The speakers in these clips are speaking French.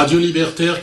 Radio Libertaire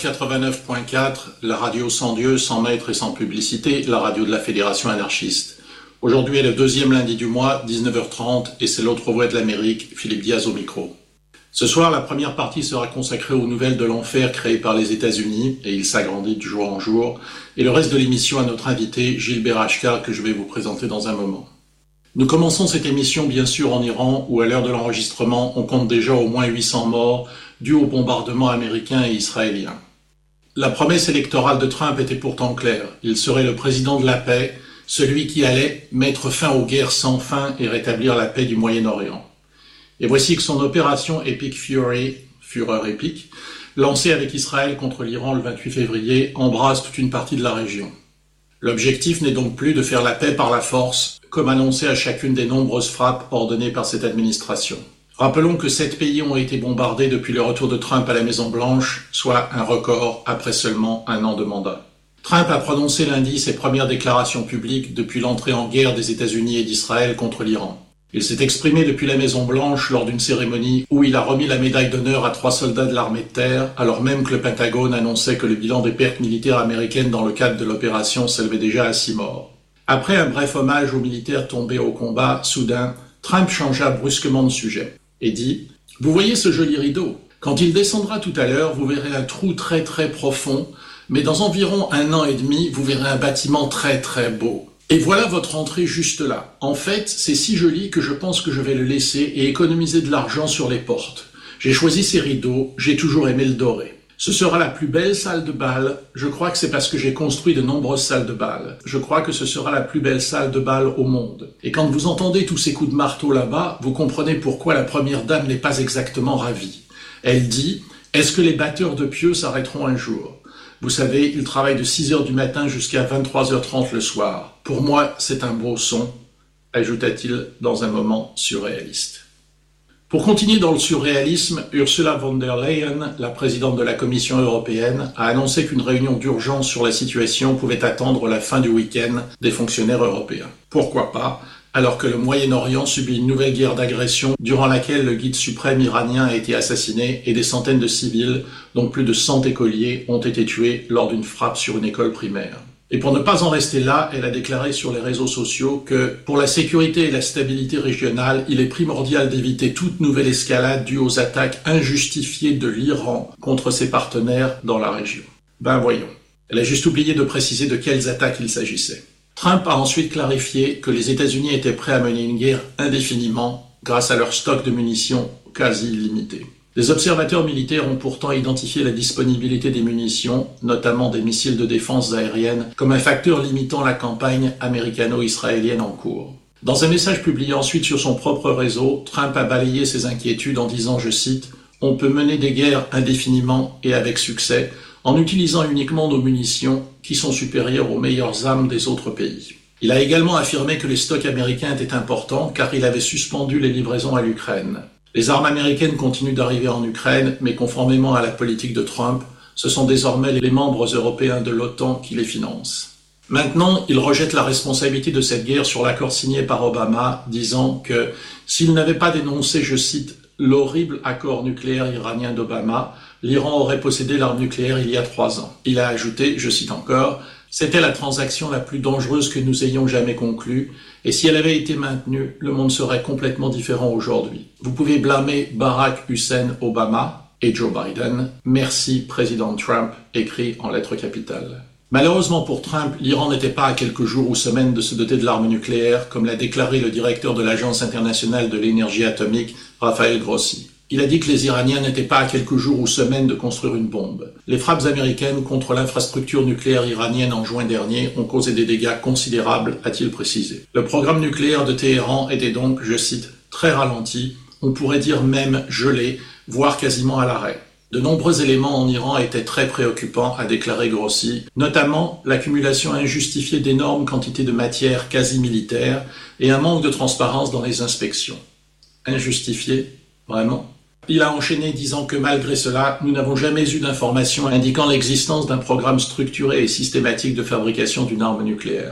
89.4, la radio sans Dieu, sans maître et sans publicité, la radio de la Fédération anarchiste. Aujourd'hui est le deuxième lundi du mois, 19h30, et c'est l'autre voix de l'Amérique, Philippe Diaz au micro. Ce soir, la première partie sera consacrée aux nouvelles de l'enfer créées par les États-Unis, et il s'agrandit de jour en jour, et le reste de l'émission à notre invité, Gilbert Achcar, que je vais vous présenter dans un moment. Nous commençons cette émission bien sûr en Iran, où à l'heure de l'enregistrement, on compte déjà au moins 800 morts, dus aux bombardements américains et israéliens. La promesse électorale de Trump était pourtant claire. Il serait le président de la paix, celui qui allait mettre fin aux guerres sans fin et rétablir la paix du Moyen-Orient. Et voici que son opération Epic Fury, Fureur épique, lancée avec Israël contre l'Iran le 28 février, embrase toute une partie de la région. L'objectif n'est donc plus de faire la paix par la force, comme annoncé à chacune des nombreuses frappes ordonnées par cette administration. Rappelons que 7 pays ont été bombardés depuis le retour de Trump à la Maison-Blanche, soit un record après seulement un an de mandat. Trump a prononcé lundi ses premières déclarations publiques depuis l'entrée en guerre des États-Unis et d'Israël contre l'Iran. Il s'est exprimé depuis la Maison-Blanche lors d'une cérémonie où il a remis la médaille d'honneur à 3 soldats de l'armée de terre, alors même que le Pentagone annonçait que le bilan des pertes militaires américaines dans le cadre de l'opération s'élevait déjà à 6 morts. Après un bref hommage aux militaires tombés au combat, soudain, Trump changea brusquement de sujet et dit « Vous voyez ce joli rideau ? Quand il descendra tout à l'heure, vous verrez un trou très très profond, mais dans environ 1 an et demi, vous verrez un bâtiment très très beau. Et voilà votre entrée juste là. En fait, c'est si joli que je pense que je vais le laisser et économiser de l'argent sur les portes. J'ai choisi ces rideaux, j'ai toujours aimé le doré. Ce sera la plus belle salle de bal. Je crois que c'est parce que j'ai construit de nombreuses salles de bal. Je crois que ce sera la plus belle salle de bal au monde. Et quand vous entendez tous ces coups de marteau là-bas, vous comprenez pourquoi la première dame n'est pas exactement ravie. Elle dit « Est-ce que les batteurs de pieux s'arrêteront un jour ?» Vous savez, ils travaillent de 6h du matin jusqu'à 23h30 le soir. Pour moi, c'est un beau son, ajouta-t-il dans un moment surréaliste. Pour continuer dans le surréalisme, Ursula von der Leyen, la présidente de la Commission européenne, a annoncé qu'une réunion d'urgence sur la situation pouvait attendre la fin du week-end des fonctionnaires européens. Pourquoi pas, alors que le Moyen-Orient subit une nouvelle guerre d'agression durant laquelle le guide suprême iranien a été assassiné et des centaines de civils, dont plus de 100 écoliers, ont été tués lors d'une frappe sur une école primaire. Et pour ne pas en rester là, elle a déclaré sur les réseaux sociaux que, pour la sécurité et la stabilité régionale, il est primordial d'éviter toute nouvelle escalade due aux attaques injustifiées de l'Iran contre ses partenaires dans la région. Ben voyons. Elle a juste oublié de préciser de quelles attaques il s'agissait. Trump a ensuite clarifié que les États-Unis étaient prêts à mener une guerre indéfiniment grâce à leur stock de munitions quasi illimité. Les observateurs militaires ont pourtant identifié la disponibilité des munitions, notamment des missiles de défense aérienne, comme un facteur limitant la campagne américano-israélienne en cours. Dans un message publié ensuite sur son propre réseau, Trump a balayé ses inquiétudes en disant, je cite, « On peut mener des guerres indéfiniment et avec succès en utilisant uniquement nos munitions qui sont supérieures aux meilleures armes des autres pays. » Il a également affirmé que les stocks américains étaient importants car il avait suspendu les livraisons à l'Ukraine. Les armes américaines continuent d'arriver en Ukraine, mais conformément à la politique de Trump, ce sont désormais les membres européens de l'OTAN qui les financent. Maintenant, il rejette la responsabilité de cette guerre sur l'accord signé par Obama, disant que s'il n'avait pas dénoncé, je cite, « l'horrible accord nucléaire iranien d'Obama », l'Iran aurait possédé l'arme nucléaire il y a 3 ans. Il a ajouté, je cite encore, « C'était la transaction la plus dangereuse que nous ayons jamais conclue, et si elle avait été maintenue, le monde serait complètement différent aujourd'hui. Vous pouvez blâmer Barack Hussein Obama et Joe Biden. Merci, président Trump, écrit en lettres capitales. » Malheureusement pour Trump, l'Iran n'était pas à quelques jours ou semaines de se doter de l'arme nucléaire, comme l'a déclaré le directeur de l'Agence internationale de l'énergie atomique, Rafael Grossi. Il a dit que les Iraniens n'étaient pas à quelques jours ou semaines de construire une bombe. Les frappes américaines contre l'infrastructure nucléaire iranienne en juin dernier ont causé des dégâts considérables, a-t-il précisé. Le programme nucléaire de Téhéran était donc, je cite, très ralenti, on pourrait dire même gelé, voire quasiment à l'arrêt. De nombreux éléments en Iran étaient très préoccupants, a déclaré Grossi, notamment l'accumulation injustifiée d'énormes quantités de matières quasi militaires et un manque de transparence dans les inspections. Injustifié? Vraiment? Il a enchaîné disant que malgré cela, nous n'avons jamais eu d'informations indiquant l'existence d'un programme structuré et systématique de fabrication d'une arme nucléaire.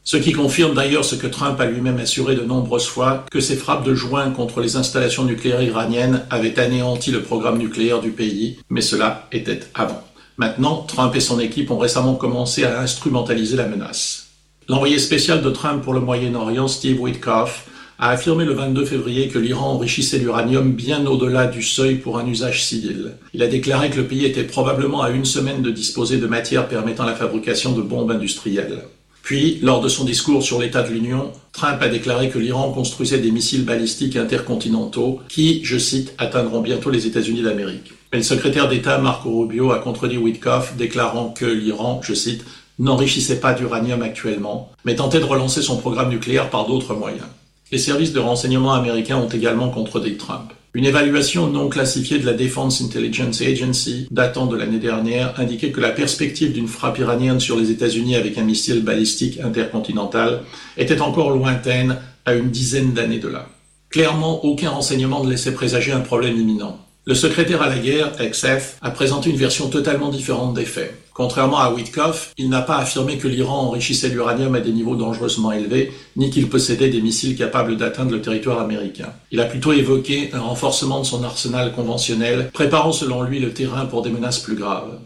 Ce qui confirme d'ailleurs ce que Trump a lui-même assuré de nombreuses fois, que ses frappes de juin contre les installations nucléaires iraniennes avaient anéanti le programme nucléaire du pays, mais cela était avant. Maintenant, Trump et son équipe ont récemment commencé à instrumentaliser la menace. L'envoyé spécial de Trump pour le Moyen-Orient, Steve Witkoff, a affirmé le 22 février que l'Iran enrichissait l'uranium bien au-delà du seuil pour un usage civil. Il a déclaré que le pays était probablement à une semaine de disposer de matières permettant la fabrication de bombes industrielles. Puis, lors de son discours sur l'état de l'Union, Trump a déclaré que l'Iran construisait des missiles balistiques intercontinentaux qui, je cite, atteindront bientôt les États-Unis d'Amérique. Mais le secrétaire d'État Marco Rubio a contredit Witkoff, déclarant que l'Iran, je cite, n'enrichissait pas d'uranium actuellement, mais tentait de relancer son programme nucléaire par d'autres moyens. Les services de renseignement américains ont également contredit Trump. Une évaluation non classifiée de la Defense Intelligence Agency, datant de l'année dernière, indiquait que la perspective d'une frappe iranienne sur les États-Unis avec un missile balistique intercontinental était encore lointaine à une dizaine d'années de là. Clairement, aucun renseignement ne laissait présager un problème imminent. Le secrétaire à la guerre, XF, a présenté une version totalement différente des faits. Contrairement à Witkoff, il n'a pas affirmé que l'Iran enrichissait l'uranium à des niveaux dangereusement élevés, ni qu'il possédait des missiles capables d'atteindre le territoire américain. Il a plutôt évoqué un renforcement de son arsenal conventionnel, préparant selon lui le terrain pour des menaces plus graves.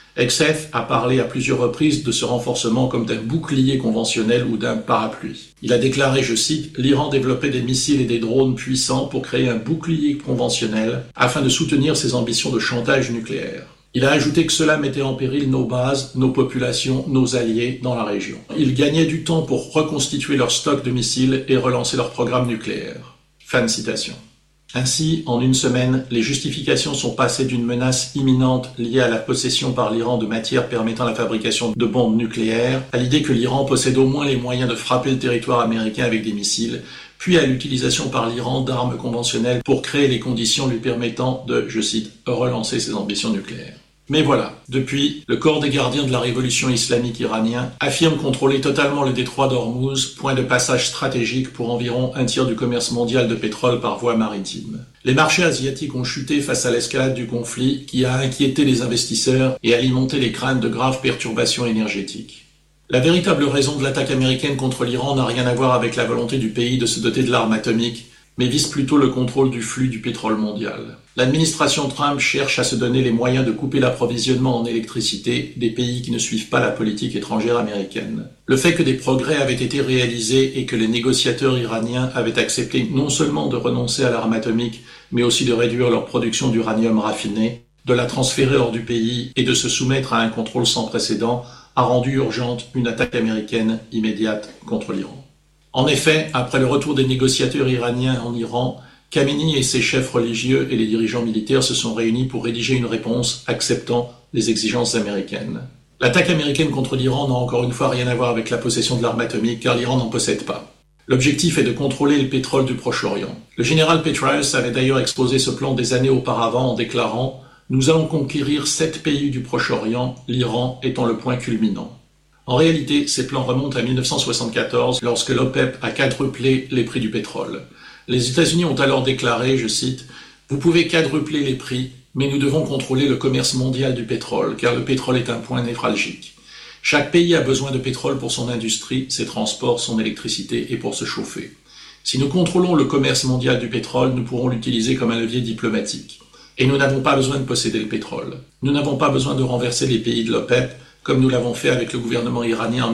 XF a parlé à plusieurs reprises de ce renforcement comme d'un bouclier conventionnel ou d'un parapluie. Il a déclaré, je cite, « L'Iran développait des missiles et des drones puissants pour créer un bouclier conventionnel afin de soutenir ses ambitions de chantage nucléaire. » Il a ajouté que cela mettait en péril nos bases, nos populations, nos alliés dans la région. Ils gagnaient du temps pour reconstituer leur stock de missiles et relancer leur programme nucléaire. Fin de citation. Ainsi, en une semaine, les justifications sont passées d'une menace imminente liée à la possession par l'Iran de matières permettant la fabrication de bombes nucléaires, à l'idée que l'Iran possède au moins les moyens de frapper le territoire américain avec des missiles, puis à l'utilisation par l'Iran d'armes conventionnelles pour créer les conditions lui permettant de, je cite, relancer ses ambitions nucléaires. Mais voilà, depuis, le corps des gardiens de la révolution islamique iranien affirme contrôler totalement le détroit d'Ormuz, point de passage stratégique pour environ un tiers du commerce mondial de pétrole par voie maritime. Les marchés asiatiques ont chuté face à l'escalade du conflit qui a inquiété les investisseurs et alimenté les craintes de graves perturbations énergétiques. La véritable raison de l'attaque américaine contre l'Iran n'a rien à voir avec la volonté du pays de se doter de l'arme atomique, mais vise plutôt le contrôle du flux du pétrole mondial. L'administration Trump cherche à se donner les moyens de couper l'approvisionnement en électricité des pays qui ne suivent pas la politique étrangère américaine. Le fait que des progrès avaient été réalisés et que les négociateurs iraniens avaient accepté non seulement de renoncer à l'arme atomique, mais aussi de réduire leur production d'uranium raffiné, de la transférer hors du pays et de se soumettre à un contrôle sans précédent, a rendu urgente une attaque américaine immédiate contre l'Iran. En effet, après le retour des négociateurs iraniens en Iran, Khamenei et ses chefs religieux et les dirigeants militaires se sont réunis pour rédiger une réponse acceptant les exigences américaines. L'attaque américaine contre l'Iran n'a encore une fois rien à voir avec la possession de l'arme atomique, car l'Iran n'en possède pas. L'objectif est de contrôler le pétrole du Proche-Orient. Le général Petraeus avait d'ailleurs exposé ce plan des années auparavant en déclarant « Nous allons conquérir 7 pays du Proche-Orient, l'Iran étant le point culminant ». En réalité, ces plans remontent à 1974, lorsque l'OPEP a quadruplé les prix du pétrole. Les États-Unis ont alors déclaré, je cite, « Vous pouvez quadrupler les prix, mais nous devons contrôler le commerce mondial du pétrole, car le pétrole est un point névralgique. Chaque pays a besoin de pétrole pour son industrie, ses transports, son électricité et pour se chauffer. Si nous contrôlons le commerce mondial du pétrole, nous pourrons l'utiliser comme un levier diplomatique. Et nous n'avons pas besoin de posséder le pétrole. Nous n'avons pas besoin de renverser les pays de l'OPEP, comme nous l'avons fait avec le gouvernement iranien en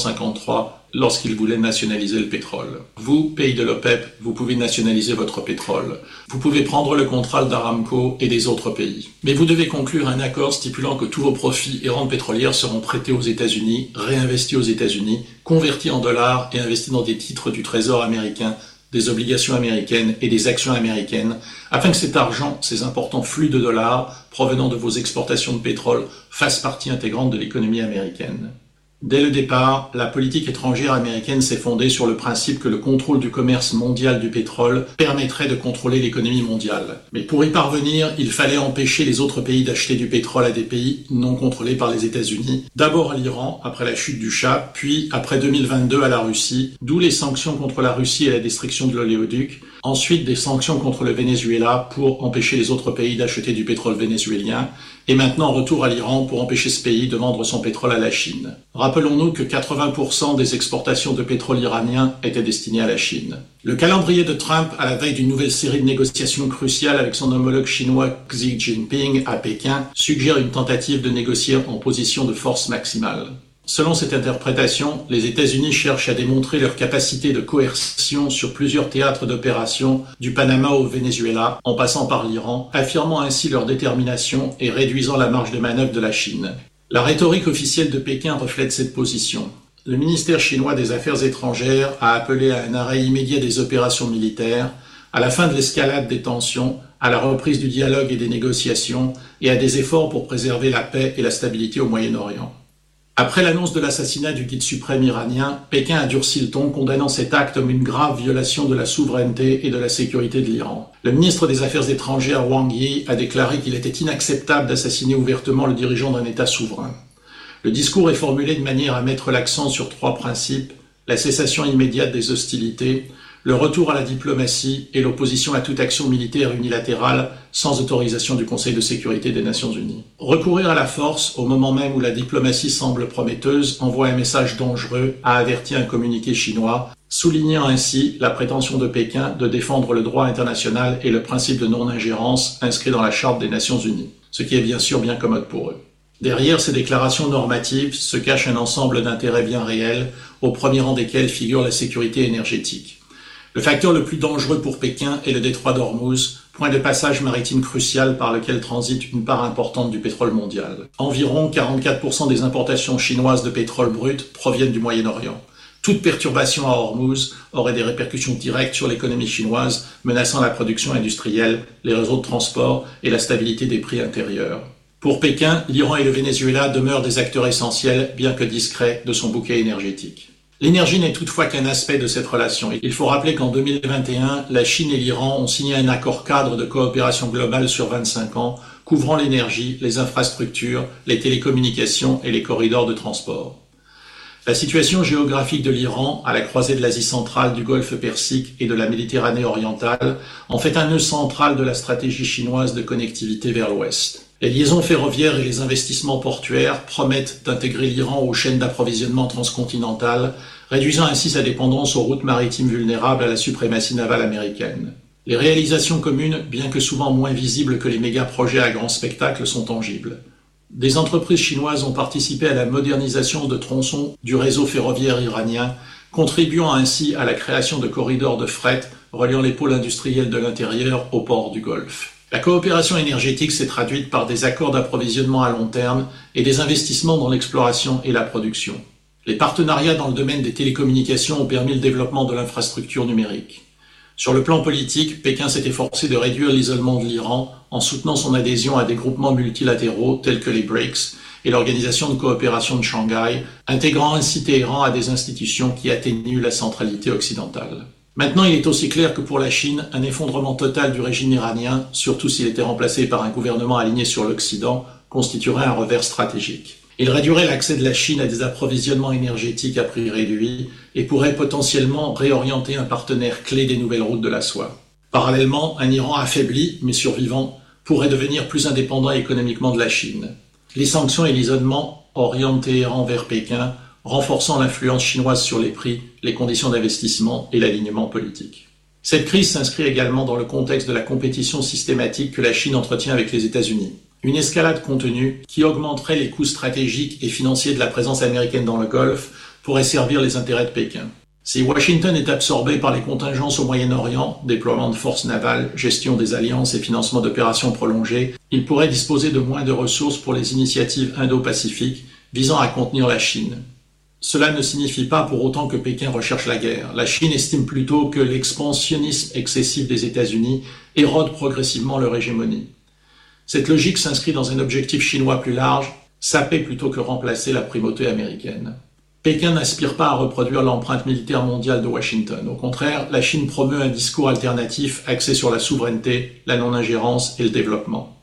1953, lorsqu'il voulait nationaliser le pétrole. Vous, pays de l'OPEP, vous pouvez nationaliser votre pétrole. Vous pouvez prendre le contrôle d'Aramco et des autres pays. Mais vous devez conclure un accord stipulant que tous vos profits et rentes pétrolières seront prêtés aux États-Unis, réinvestis aux États-Unis, convertis en dollars et investis dans des titres du Trésor américain, des obligations américaines et des actions américaines, afin que cet argent, ces importants flux de dollars provenant de vos exportations de pétrole, fassent partie intégrante de l'économie américaine. Dès le départ, la politique étrangère américaine s'est fondée sur le principe que le contrôle du commerce mondial du pétrole permettrait de contrôler l'économie mondiale. Mais pour y parvenir, il fallait empêcher les autres pays d'acheter du pétrole à des pays non contrôlés par les États-Unis. D'abord à l'Iran, après la chute du Shah, puis après 2022 à la Russie, d'où les sanctions contre la Russie et la destruction de l'oléoduc. Ensuite, des sanctions contre le Venezuela pour empêcher les autres pays d'acheter du pétrole vénézuélien. Et maintenant, retour à l'Iran pour empêcher ce pays de vendre son pétrole à la Chine. Rappelons-nous que 80% des exportations de pétrole iranien étaient destinées à la Chine. Le calendrier de Trump, à la veille d'une nouvelle série de négociations cruciales avec son homologue chinois Xi Jinping à Pékin, suggère une tentative de négocier en position de force maximale. Selon cette interprétation, les États-Unis cherchent à démontrer leur capacité de coercion sur plusieurs théâtres d'opération, du Panama au Venezuela, en passant par l'Iran, affirmant ainsi leur détermination et réduisant la marge de manœuvre de la Chine. La rhétorique officielle de Pékin reflète cette position. Le ministère chinois des Affaires étrangères a appelé à un arrêt immédiat des opérations militaires, à la fin de l'escalade des tensions, à la reprise du dialogue et des négociations, et à des efforts pour préserver la paix et la stabilité au Moyen-Orient. Après l'annonce de l'assassinat du guide suprême iranien, Pékin a durci le ton, condamnant cet acte comme une grave violation de la souveraineté et de la sécurité de l'Iran. Le ministre des Affaires étrangères Wang Yi a déclaré qu'il était inacceptable d'assassiner ouvertement le dirigeant d'un État souverain. Le discours est formulé de manière à mettre l'accent sur 3 principes: la cessation immédiate des hostilités, le retour à la diplomatie et l'opposition à toute action militaire unilatérale sans autorisation du Conseil de sécurité des Nations Unies. Recourir à la force au moment même où la diplomatie semble prometteuse envoie un message dangereux, a averti un communiqué chinois, soulignant ainsi la prétention de Pékin de défendre le droit international et le principe de non-ingérence inscrit dans la Charte des Nations Unies, ce qui est bien sûr bien commode pour eux. Derrière ces déclarations normatives se cache un ensemble d'intérêts bien réels, au premier rang desquels figure la sécurité énergétique. Le facteur le plus dangereux pour Pékin est le détroit d'Ormuz, point de passage maritime crucial par lequel transite une part importante du pétrole mondial. Environ 44% des importations chinoises de pétrole brut proviennent du Moyen-Orient. Toute perturbation à Ormuz aurait des répercussions directes sur l'économie chinoise, menaçant la production industrielle, les réseaux de transport et la stabilité des prix intérieurs. Pour Pékin, l'Iran et le Venezuela demeurent des acteurs essentiels, bien que discrets, de son bouquet énergétique. L'énergie n'est toutefois qu'un aspect de cette relation. Il faut rappeler qu'en 2021, la Chine et l'Iran ont signé un accord cadre de coopération globale sur 25 ans, couvrant l'énergie, les infrastructures, les télécommunications et les corridors de transport. La situation géographique de l'Iran, à la croisée de l'Asie centrale, du Golfe Persique et de la Méditerranée orientale, en fait un nœud central de la stratégie chinoise de connectivité vers l'Ouest. Les liaisons ferroviaires et les investissements portuaires promettent d'intégrer l'Iran aux chaînes d'approvisionnement transcontinentales, réduisant ainsi sa dépendance aux routes maritimes vulnérables à la suprématie navale américaine. Les réalisations communes, bien que souvent moins visibles que les méga-projets à grand spectacle, sont tangibles. Des entreprises chinoises ont participé à la modernisation de tronçons du réseau ferroviaire iranien, contribuant ainsi à la création de corridors de fret reliant les pôles industriels de l'intérieur aux ports du Golfe. La coopération énergétique s'est traduite par des accords d'approvisionnement à long terme et des investissements dans l'exploration et la production. Les partenariats dans le domaine des télécommunications ont permis le développement de l'infrastructure numérique. Sur le plan politique, Pékin s'est efforcé de réduire l'isolement de l'Iran en soutenant son adhésion à des groupements multilatéraux tels que les BRICS et l'Organisation de coopération de Shanghai, intégrant ainsi Téhéran à des institutions qui atténuent la centralité occidentale. Maintenant, il est aussi clair que pour la Chine, un effondrement total du régime iranien, surtout s'il était remplacé par un gouvernement aligné sur l'Occident, constituerait un revers stratégique. Il réduirait l'accès de la Chine à des approvisionnements énergétiques à prix réduit et pourrait potentiellement réorienter un partenaire clé des nouvelles routes de la soie. Parallèlement, un Iran affaibli, mais survivant, pourrait devenir plus indépendant économiquement de la Chine. Les sanctions et l'isolement orientent Téhéran vers Pékin, renforçant l'influence chinoise sur les prix, les conditions d'investissement et l'alignement politique. Cette crise s'inscrit également dans le contexte de la compétition systématique que la Chine entretient avec les États-Unis. Une escalade contenue qui augmenterait les coûts stratégiques et financiers de la présence américaine dans le Golfe pourrait servir les intérêts de Pékin. Si Washington est absorbé par les contingences au Moyen-Orient, déploiement de forces navales, gestion des alliances et financement d'opérations prolongées, il pourrait disposer de moins de ressources pour les initiatives indo-pacifiques visant à contenir la Chine. Cela ne signifie pas pour autant que Pékin recherche la guerre. La Chine estime plutôt que l'expansionnisme excessif des États-Unis érode progressivement leur hégémonie. Cette logique s'inscrit dans un objectif chinois plus large, saper plutôt que remplacer la primauté américaine. Pékin n'aspire pas à reproduire l'empreinte militaire mondiale de Washington. Au contraire, la Chine promeut un discours alternatif axé sur la souveraineté, la non-ingérence et le développement.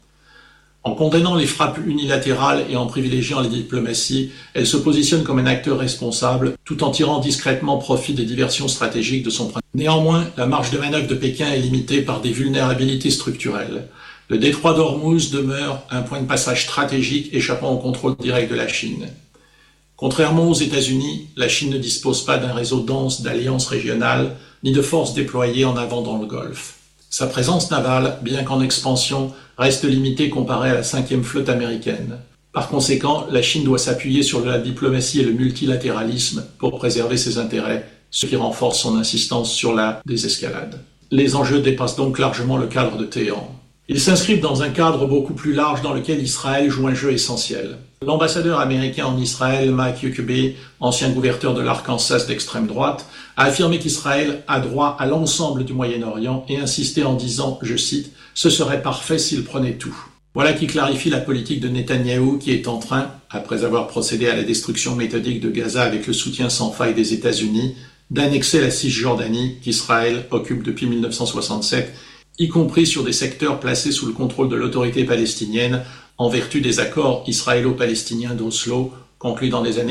En condamnant les frappes unilatérales et en privilégiant les diplomaties, elle se positionne comme un acteur responsable, tout en tirant discrètement profit des diversions stratégiques de son principe. Néanmoins, la marge de manœuvre de Pékin est limitée par des vulnérabilités structurelles. Le détroit d'Ormuz demeure un point de passage stratégique échappant au contrôle direct de la Chine. Contrairement aux États-Unis, la Chine ne dispose pas d'un réseau dense d'alliances régionales ni de forces déployées en avant dans le Golfe. Sa présence navale, bien qu'en expansion, reste limitée comparée à la 5e flotte américaine. Par conséquent, la Chine doit s'appuyer sur la diplomatie et le multilatéralisme pour préserver ses intérêts, ce qui renforce son insistance sur la désescalade. Les enjeux dépassent donc largement le cadre de Téhéran. Ils s'inscrivent dans un cadre beaucoup plus large dans lequel Israël joue un jeu essentiel. L'ambassadeur américain en Israël, Mike Huckabee, ancien gouverneur de l'Arkansas d'extrême droite, a affirmé qu'Israël a droit à l'ensemble du Moyen-Orient et insisté en disant, je cite, « Ce serait parfait s'il prenait tout ». Voilà qui clarifie la politique de Netanyahou qui est en train, après avoir procédé à la destruction méthodique de Gaza avec le soutien sans faille des États-Unis, d'annexer la Cisjordanie qu'Israël occupe depuis 1967, y compris sur des secteurs placés sous le contrôle de l'autorité palestinienne en vertu des accords israélo-palestiniens d'Oslo conclus dans les années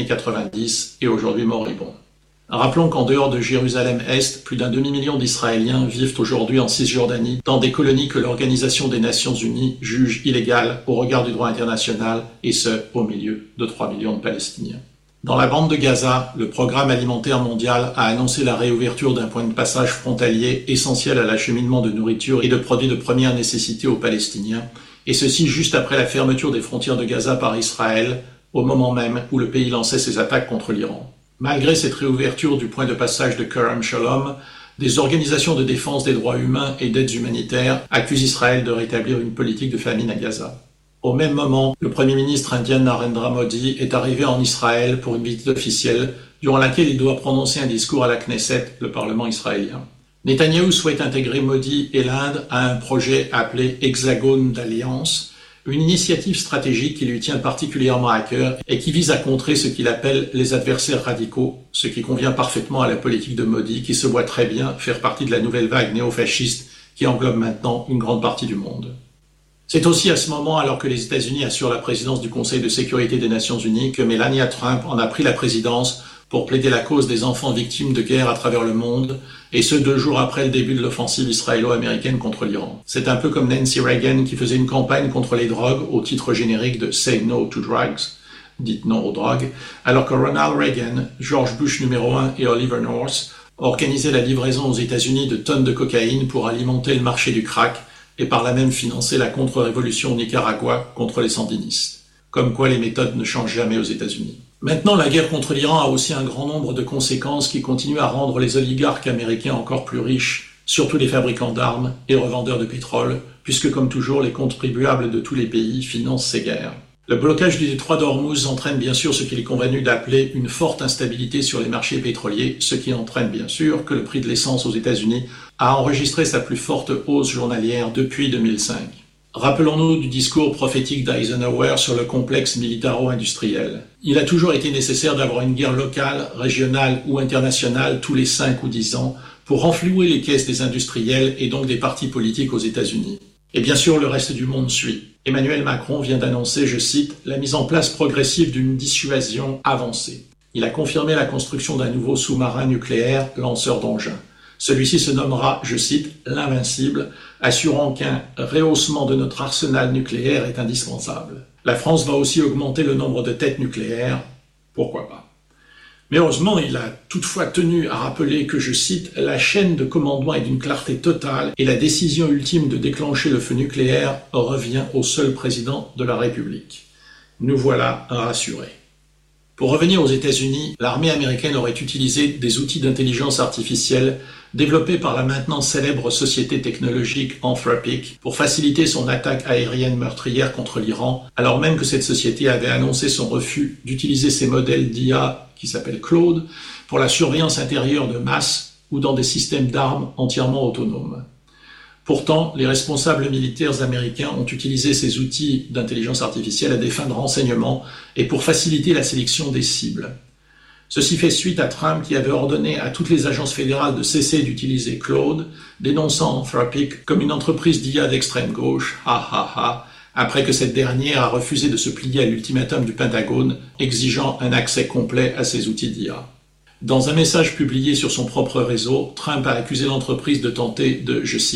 90 et aujourd'hui moribonds. Rappelons qu'en dehors de Jérusalem-Est, plus d'un demi-million d'Israéliens vivent aujourd'hui en Cisjordanie dans des colonies que l'Organisation des Nations Unies juge illégales au regard du droit international, et ce, au milieu de 3 millions de Palestiniens. Dans la bande de Gaza, le Programme alimentaire mondial a annoncé la réouverture d'un point de passage frontalier essentiel à l'acheminement de nourriture et de produits de première nécessité aux Palestiniens, et ceci juste après la fermeture des frontières de Gaza par Israël, au moment même où le pays lançait ses attaques contre l'Iran. Malgré cette réouverture du point de passage de Kerem Shalom, des organisations de défense des droits humains et d'aides humanitaires accusent Israël de rétablir une politique de famine à Gaza. Au même moment, le Premier ministre indien Narendra Modi est arrivé en Israël pour une visite officielle, durant laquelle il doit prononcer un discours à la Knesset, le Parlement israélien. Netanyahou souhaite intégrer Modi et l'Inde à un projet appelé Hexagone d'Alliance, une initiative stratégique qui lui tient particulièrement à cœur et qui vise à contrer ce qu'il appelle les adversaires radicaux, ce qui convient parfaitement à la politique de Modi qui se voit très bien faire partie de la nouvelle vague néofasciste qui englobe maintenant une grande partie du monde. C'est aussi à ce moment, alors que les États-Unis assurent la présidence du Conseil de sécurité des Nations Unies, que Melania Trump en a pris la présidence pour plaider la cause des enfants victimes de guerre à travers le monde, et ce 2 jours après le début de l'offensive israélo-américaine contre l'Iran. C'est un peu comme Nancy Reagan qui faisait une campagne contre les drogues au titre générique de Say No to Drugs, dites non aux drogues, alors que Ronald Reagan, George Bush numéro 1 et Oliver North organisaient la livraison aux États-Unis de tonnes de cocaïne pour alimenter le marché du crack et par là même financer la contre-révolution au Nicaragua contre les sandinistes. Comme quoi les méthodes ne changent jamais aux États-Unis. Maintenant, la guerre contre l'Iran a aussi un grand nombre de conséquences qui continuent à rendre les oligarques américains encore plus riches, surtout les fabricants d'armes et revendeurs de pétrole, puisque comme toujours, les contribuables de tous les pays financent ces guerres. Le blocage du détroit d'Ormuz entraîne bien sûr ce qu'il est convenu d'appeler une forte instabilité sur les marchés pétroliers, ce qui entraîne bien sûr que le prix de l'essence aux États-Unis a enregistré sa plus forte hausse journalière depuis 2005. Rappelons-nous du discours prophétique d'Eisenhower sur le complexe militaro-industriel. Il a toujours été nécessaire d'avoir une guerre locale, régionale ou internationale tous les 5 ou 10 ans pour renflouer les caisses des industriels et donc des partis politiques aux États-Unis. Et bien sûr, le reste du monde suit. Emmanuel Macron vient d'annoncer, je cite, « la mise en place progressive d'une dissuasion avancée ». Il a confirmé la construction d'un nouveau sous-marin nucléaire lanceur d'engins. Celui-ci se nommera, je cite, « l'invincible », assurant qu'un rehaussement de notre arsenal nucléaire est indispensable. La France va aussi augmenter le nombre de têtes nucléaires, pourquoi pas. Mais heureusement, il a toutefois tenu à rappeler que, je cite, « la chaîne de commandement est d'une clarté totale et la décision ultime de déclencher le feu nucléaire revient au seul président de la République ». Nous voilà rassurés. Pour revenir aux États-Unis, l'armée américaine aurait utilisé des outils d'intelligence artificielle développés par la maintenant célèbre société technologique Anthropic pour faciliter son attaque aérienne meurtrière contre l'Iran, alors même que cette société avait annoncé son refus d'utiliser ses modèles d'IA qui s'appellent Claude pour la surveillance intérieure de masse ou dans des systèmes d'armes entièrement autonomes. Pourtant, les responsables militaires américains ont utilisé ces outils d'intelligence artificielle à des fins de renseignement et pour faciliter la sélection des cibles. Ceci fait suite à Trump qui avait ordonné à toutes les agences fédérales de cesser d'utiliser Claude, dénonçant Anthropic comme une entreprise d'IA d'extrême gauche, après que cette dernière a refusé de se plier à l'ultimatum du Pentagone exigeant un accès complet à ces outils d'IA. Dans un message publié sur son propre réseau, Trump a accusé l'entreprise de tenter de, je cite, «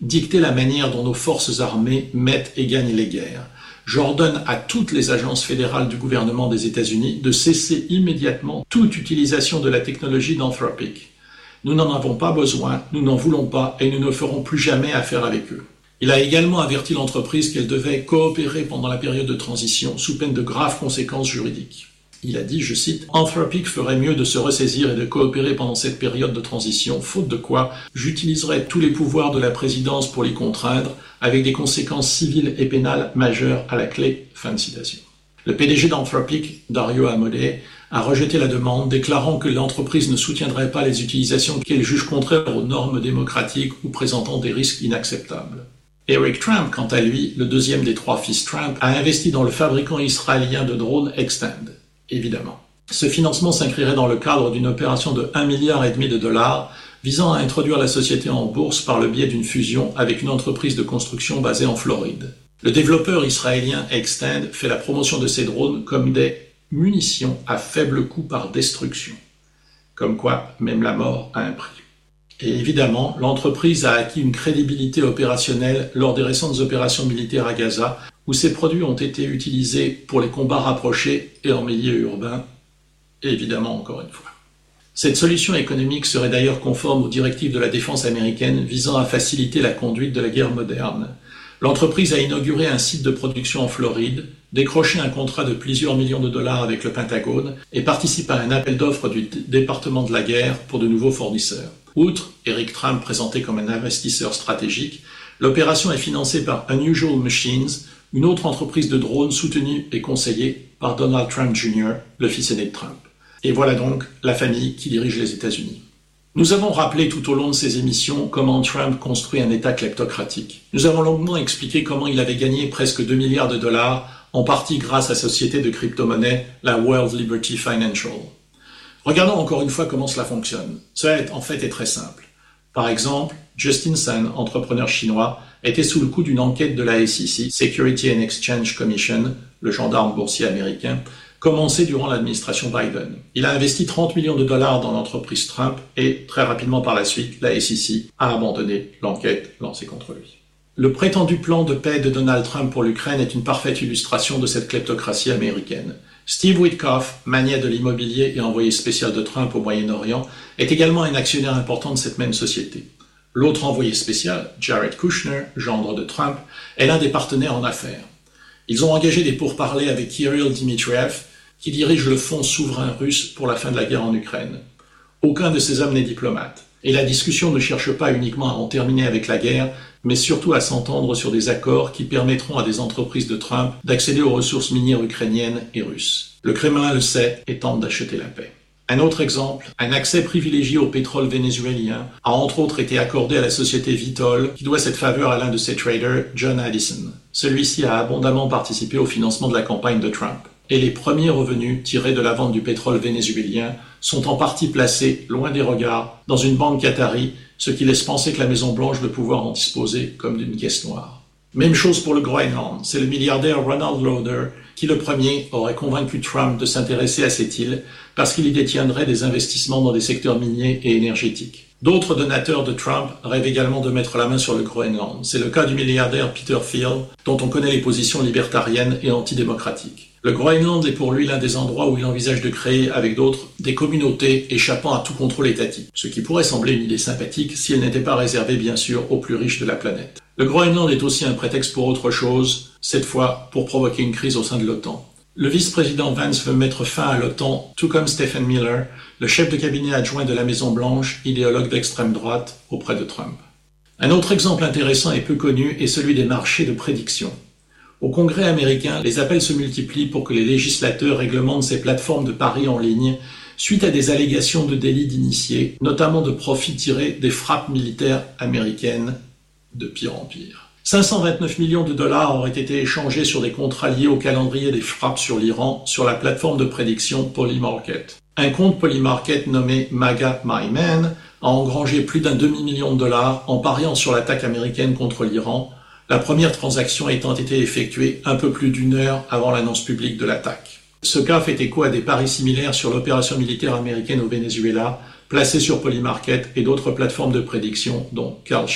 dicter la manière dont nos forces armées mettent et gagnent les guerres. J'ordonne à toutes les agences fédérales du gouvernement des États-Unis de cesser immédiatement toute utilisation de la technologie d'Anthropic. Nous n'en avons pas besoin, nous n'en voulons pas et nous ne ferons plus jamais affaire avec eux. Il a également averti l'entreprise qu'elle devait coopérer pendant la période de transition sous peine de graves conséquences juridiques. Il a dit, je cite, « Anthropic ferait mieux de se ressaisir et de coopérer pendant cette période de transition, faute de quoi j'utiliserai tous les pouvoirs de la présidence pour l'y contraindre, avec des conséquences civiles et pénales majeures à la clé. » Fin de citation. Le PDG d'Anthropic, Dario Amodei, a rejeté la demande, déclarant que l'entreprise ne soutiendrait pas les utilisations qu'elle juge contraires aux normes démocratiques ou présentant des risques inacceptables. Eric Trump, quant à lui, le deuxième des trois fils Trump, a investi dans le fabricant israélien de drones Extend. Évidemment. Ce financement s'inscrirait dans le cadre d'une opération de 1,5 milliard de dollars visant à introduire la société en bourse par le biais d'une fusion avec une entreprise de construction basée en Floride. Le développeur israélien Extend fait la promotion de ces drones comme des munitions à faible coût par destruction. Comme quoi, même la mort a un prix. Et évidemment, l'entreprise a acquis une crédibilité opérationnelle lors des récentes opérations militaires à Gaza, où ces produits ont été utilisés pour les combats rapprochés et en milieu urbain, et évidemment encore une fois. Cette solution économique serait d'ailleurs conforme aux directives de la défense américaine visant à faciliter la conduite de la guerre moderne. L'entreprise a inauguré un site de production en Floride, décroché un contrat de plusieurs millions de dollars avec le Pentagone et participe à un appel d'offres du département de la guerre pour de nouveaux fournisseurs. Outre Eric Trump présenté comme un investisseur stratégique, l'opération est financée par Unusual Machines, une autre entreprise de drones soutenue et conseillée par Donald Trump Jr., le fils aîné de Trump. Et voilà donc la famille qui dirige les États-Unis. Nous avons rappelé tout au long de ces émissions comment Trump construit un État kleptocratique. Nous avons longuement expliqué comment il avait gagné presque 2 milliards de dollars, en partie grâce à la société de crypto-monnaie, la World Liberty Financial. Regardons encore une fois comment cela fonctionne. Cela en fait est très simple. Par exemple, Justin Sun, entrepreneur chinois, était sous le coup d'une enquête de la SEC, Security and Exchange Commission, le gendarme boursier américain, commencée durant l'administration Biden. Il a investi 30 millions de dollars dans l'entreprise Trump et, très rapidement par la suite, la SEC a abandonné l'enquête lancée contre lui. Le prétendu plan de paix de Donald Trump pour l'Ukraine est une parfaite illustration de cette kleptocratie américaine. Steve Witkoff, magnat de l'immobilier et envoyé spécial de Trump au Moyen-Orient, est également un actionnaire important de cette même société. L'autre envoyé spécial, Jared Kushner, gendre de Trump, est l'un des partenaires en affaires. Ils ont engagé des pourparlers avec Kirill Dmitriev, qui dirige le Fonds souverain russe pour la fin de la guerre en Ukraine. Aucun de ces hommes n'est diplomate. Et la discussion ne cherche pas uniquement à en terminer avec la guerre, mais surtout à s'entendre sur des accords qui permettront à des entreprises de Trump d'accéder aux ressources minières ukrainiennes et russes. Le Kremlin le sait et tente d'acheter la paix. Un autre exemple, un accès privilégié au pétrole vénézuélien a entre autres été accordé à la société Vitol, qui doit cette faveur à l'un de ses traders, John Addison. Celui-ci a abondamment participé au financement de la campagne de Trump. Et les premiers revenus tirés de la vente du pétrole vénézuélien sont en partie placés, loin des regards, dans une banque qatari, ce qui laisse penser que la Maison-Blanche veut pouvoir en disposer comme d'une caisse noire. Même chose pour le Groenland, c'est le milliardaire Ronald Lauder qui le premier aurait convaincu Trump de s'intéresser à cette île parce qu'il y détiendrait des investissements dans des secteurs miniers et énergétiques. D'autres donateurs de Trump rêvent également de mettre la main sur le Groenland. C'est le cas du milliardaire Peter Thiel, dont on connaît les positions libertariennes et antidémocratiques. Le Groenland est pour lui l'un des endroits où il envisage de créer, avec d'autres, des communautés échappant à tout contrôle étatique. Ce qui pourrait sembler une idée sympathique si elle n'était pas réservée bien sûr aux plus riches de la planète. Le Groenland est aussi un prétexte pour autre chose, cette fois pour provoquer une crise au sein de l'OTAN. Le vice-président Vance veut mettre fin à l'OTAN, tout comme Stephen Miller, le chef de cabinet adjoint de la Maison-Blanche, idéologue d'extrême droite, auprès de Trump. Un autre exemple intéressant et peu connu est celui des marchés de prédiction. Au Congrès américain, les appels se multiplient pour que les législateurs réglementent ces plateformes de paris en ligne suite à des allégations de délits d'initiés, notamment de profits tirés des frappes militaires américaines de pire en pire. 529 millions de dollars auraient été échangés sur des contrats liés au calendrier des frappes sur l'Iran sur la plateforme de prédiction Polymarket. Un compte Polymarket nommé MAGA My Man a engrangé plus d'1 demi-million de dollars en pariant sur l'attaque américaine contre l'Iran, la première transaction ayant été effectuée un peu plus d'1 heure avant l'annonce publique de l'attaque. Ce cas fait écho à des paris similaires sur l'opération militaire américaine au Venezuela, placée sur Polymarket et d'autres plateformes de prédiction, dont Kalshi.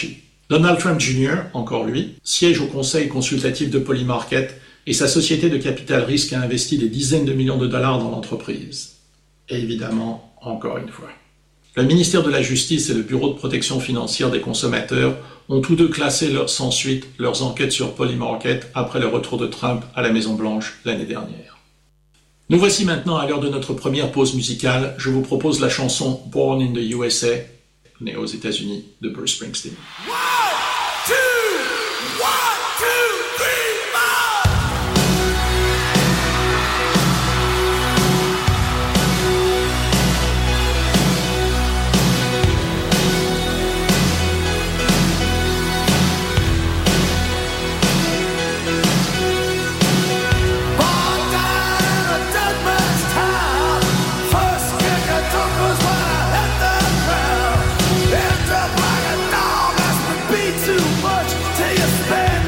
Donald Trump Jr., encore lui, siège au conseil consultatif de Polymarket et sa société de capital risque a investi des dizaines de millions de dollars dans l'entreprise. Et évidemment, encore une fois. Le ministère de la Justice et le Bureau de protection financière des consommateurs ont tous deux classé sans suite leurs enquêtes sur Polymarket après le retour de Trump à la Maison-Blanche l'année dernière. Nous voici maintenant à l'heure de notre première pause musicale. Je vous propose la chanson Born in the USA, née aux États-Unis, de Bruce Springsteen. Too much till you spend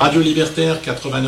Radio Libertaire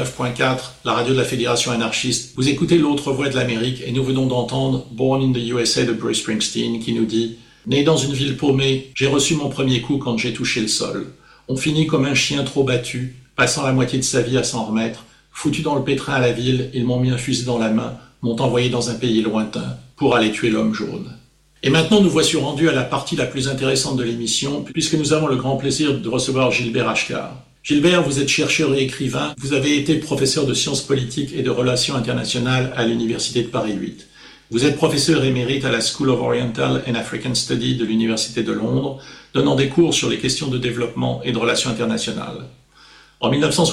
89.4, la radio de la Fédération anarchiste. Vous écoutez l'autre voix de l'Amérique et nous venons d'entendre Born in the USA de Bruce Springsteen qui nous dit « Né dans une ville paumée, j'ai reçu mon premier coup quand j'ai touché le sol. On finit comme un chien trop battu, passant la moitié de sa vie à s'en remettre. Foutu dans le pétrin à la ville, ils m'ont mis un fusil dans la main, m'ont envoyé dans un pays lointain pour aller tuer l'homme jaune. » Et maintenant, nous voici rendus à la partie la plus intéressante de l'émission, puisque nous avons le grand plaisir de recevoir Gilbert Achcar. Gilbert, vous êtes chercheur et écrivain. Vous avez été professeur de sciences politiques et de relations internationales à l'Université de Paris 8. Vous êtes professeur émérite à la School of Oriental and African Studies de l'Université de Londres, donnant des cours sur les questions de développement et de relations internationales. En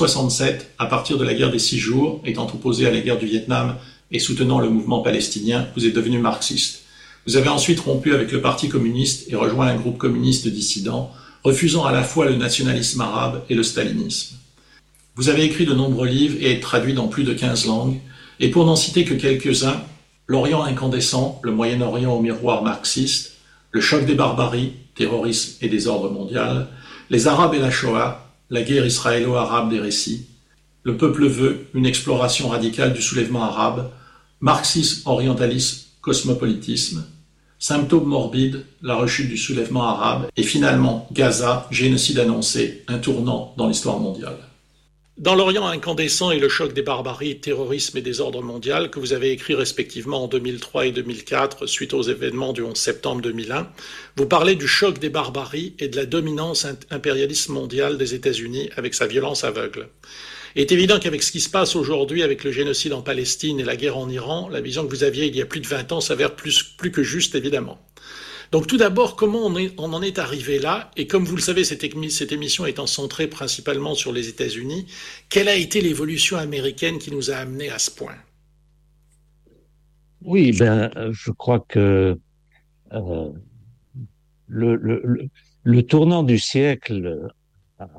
1967, à partir de la guerre des 6 jours, étant opposé à la guerre du Vietnam et soutenant le mouvement palestinien, vous êtes devenu marxiste. Vous avez ensuite rompu avec le Parti communiste et rejoint un groupe communiste dissident, refusant à la fois le nationalisme arabe et le stalinisme. Vous avez écrit de nombreux livres et êtes traduit dans plus de 15 langues, et pour n'en citer que quelques-uns, L'Orient incandescent, le Moyen-Orient au miroir marxiste, Le choc des barbaries, terrorisme et désordre mondial, Les Arabes et la Shoah, la guerre israélo-arabe des récits, Le peuple veut, une exploration radicale du soulèvement arabe, Marxisme, orientalisme, cosmopolitisme, Symptômes morbides, la rechute du soulèvement arabe, et finalement Gaza, génocide annoncé, un tournant dans l'histoire mondiale. Dans l'Orient incandescent et le choc des barbaries, terrorisme et désordre mondial, que vous avez écrit respectivement en 2003 et 2004 suite aux événements du 11 septembre 2001, vous parlez du choc des barbaries et de la dominance impérialiste mondiale des États-Unis avec sa violence aveugle. Il est évident qu'avec ce qui se passe aujourd'hui, avec le génocide en Palestine et la guerre en Iran, la vision que vous aviez il y a plus de 20 ans s'avère plus que juste, évidemment. Donc tout d'abord, comment on en est arrivé là? Et comme vous le savez, cette émission étant centrée principalement sur les États-Unis, quelle a été l'évolution américaine qui nous a amenés à ce point? Oui, je crois que euh, le tournant du siècle a,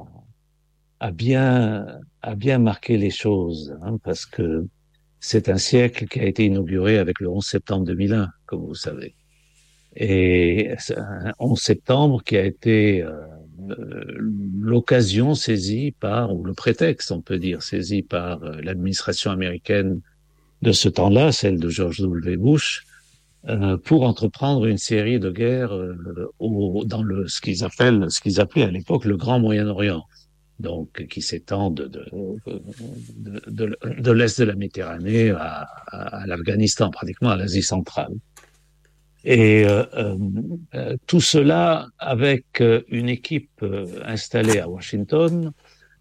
a bien marqué les choses, hein, parce que c'est un siècle qui a été inauguré avec le 11 septembre 2001, comme vous savez. Et c'est un 11 septembre qui a été l'occasion saisie par, ou le prétexte, on peut dire, saisi par l'administration américaine de ce temps-là, celle de George W. Bush, pour entreprendre une série de guerres dans ce qu'ils appelaient à l'époque le Grand Moyen-Orient, donc qui s'étend de l'est de la Méditerranée à l'Afghanistan, pratiquement à l'Asie centrale. Et tout cela avec une équipe installée à Washington,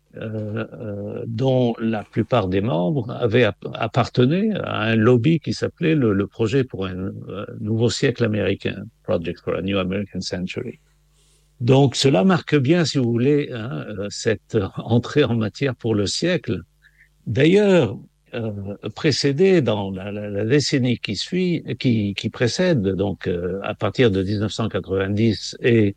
dont la plupart des membres appartenaient à un lobby qui s'appelait le Projet pour un nouveau siècle américain, Project for a New American Century. Donc cela marque bien, si vous voulez, hein, cette entrée en matière pour le siècle. D'ailleurs, précédé dans la décennie qui précède, donc à partir de 1990 et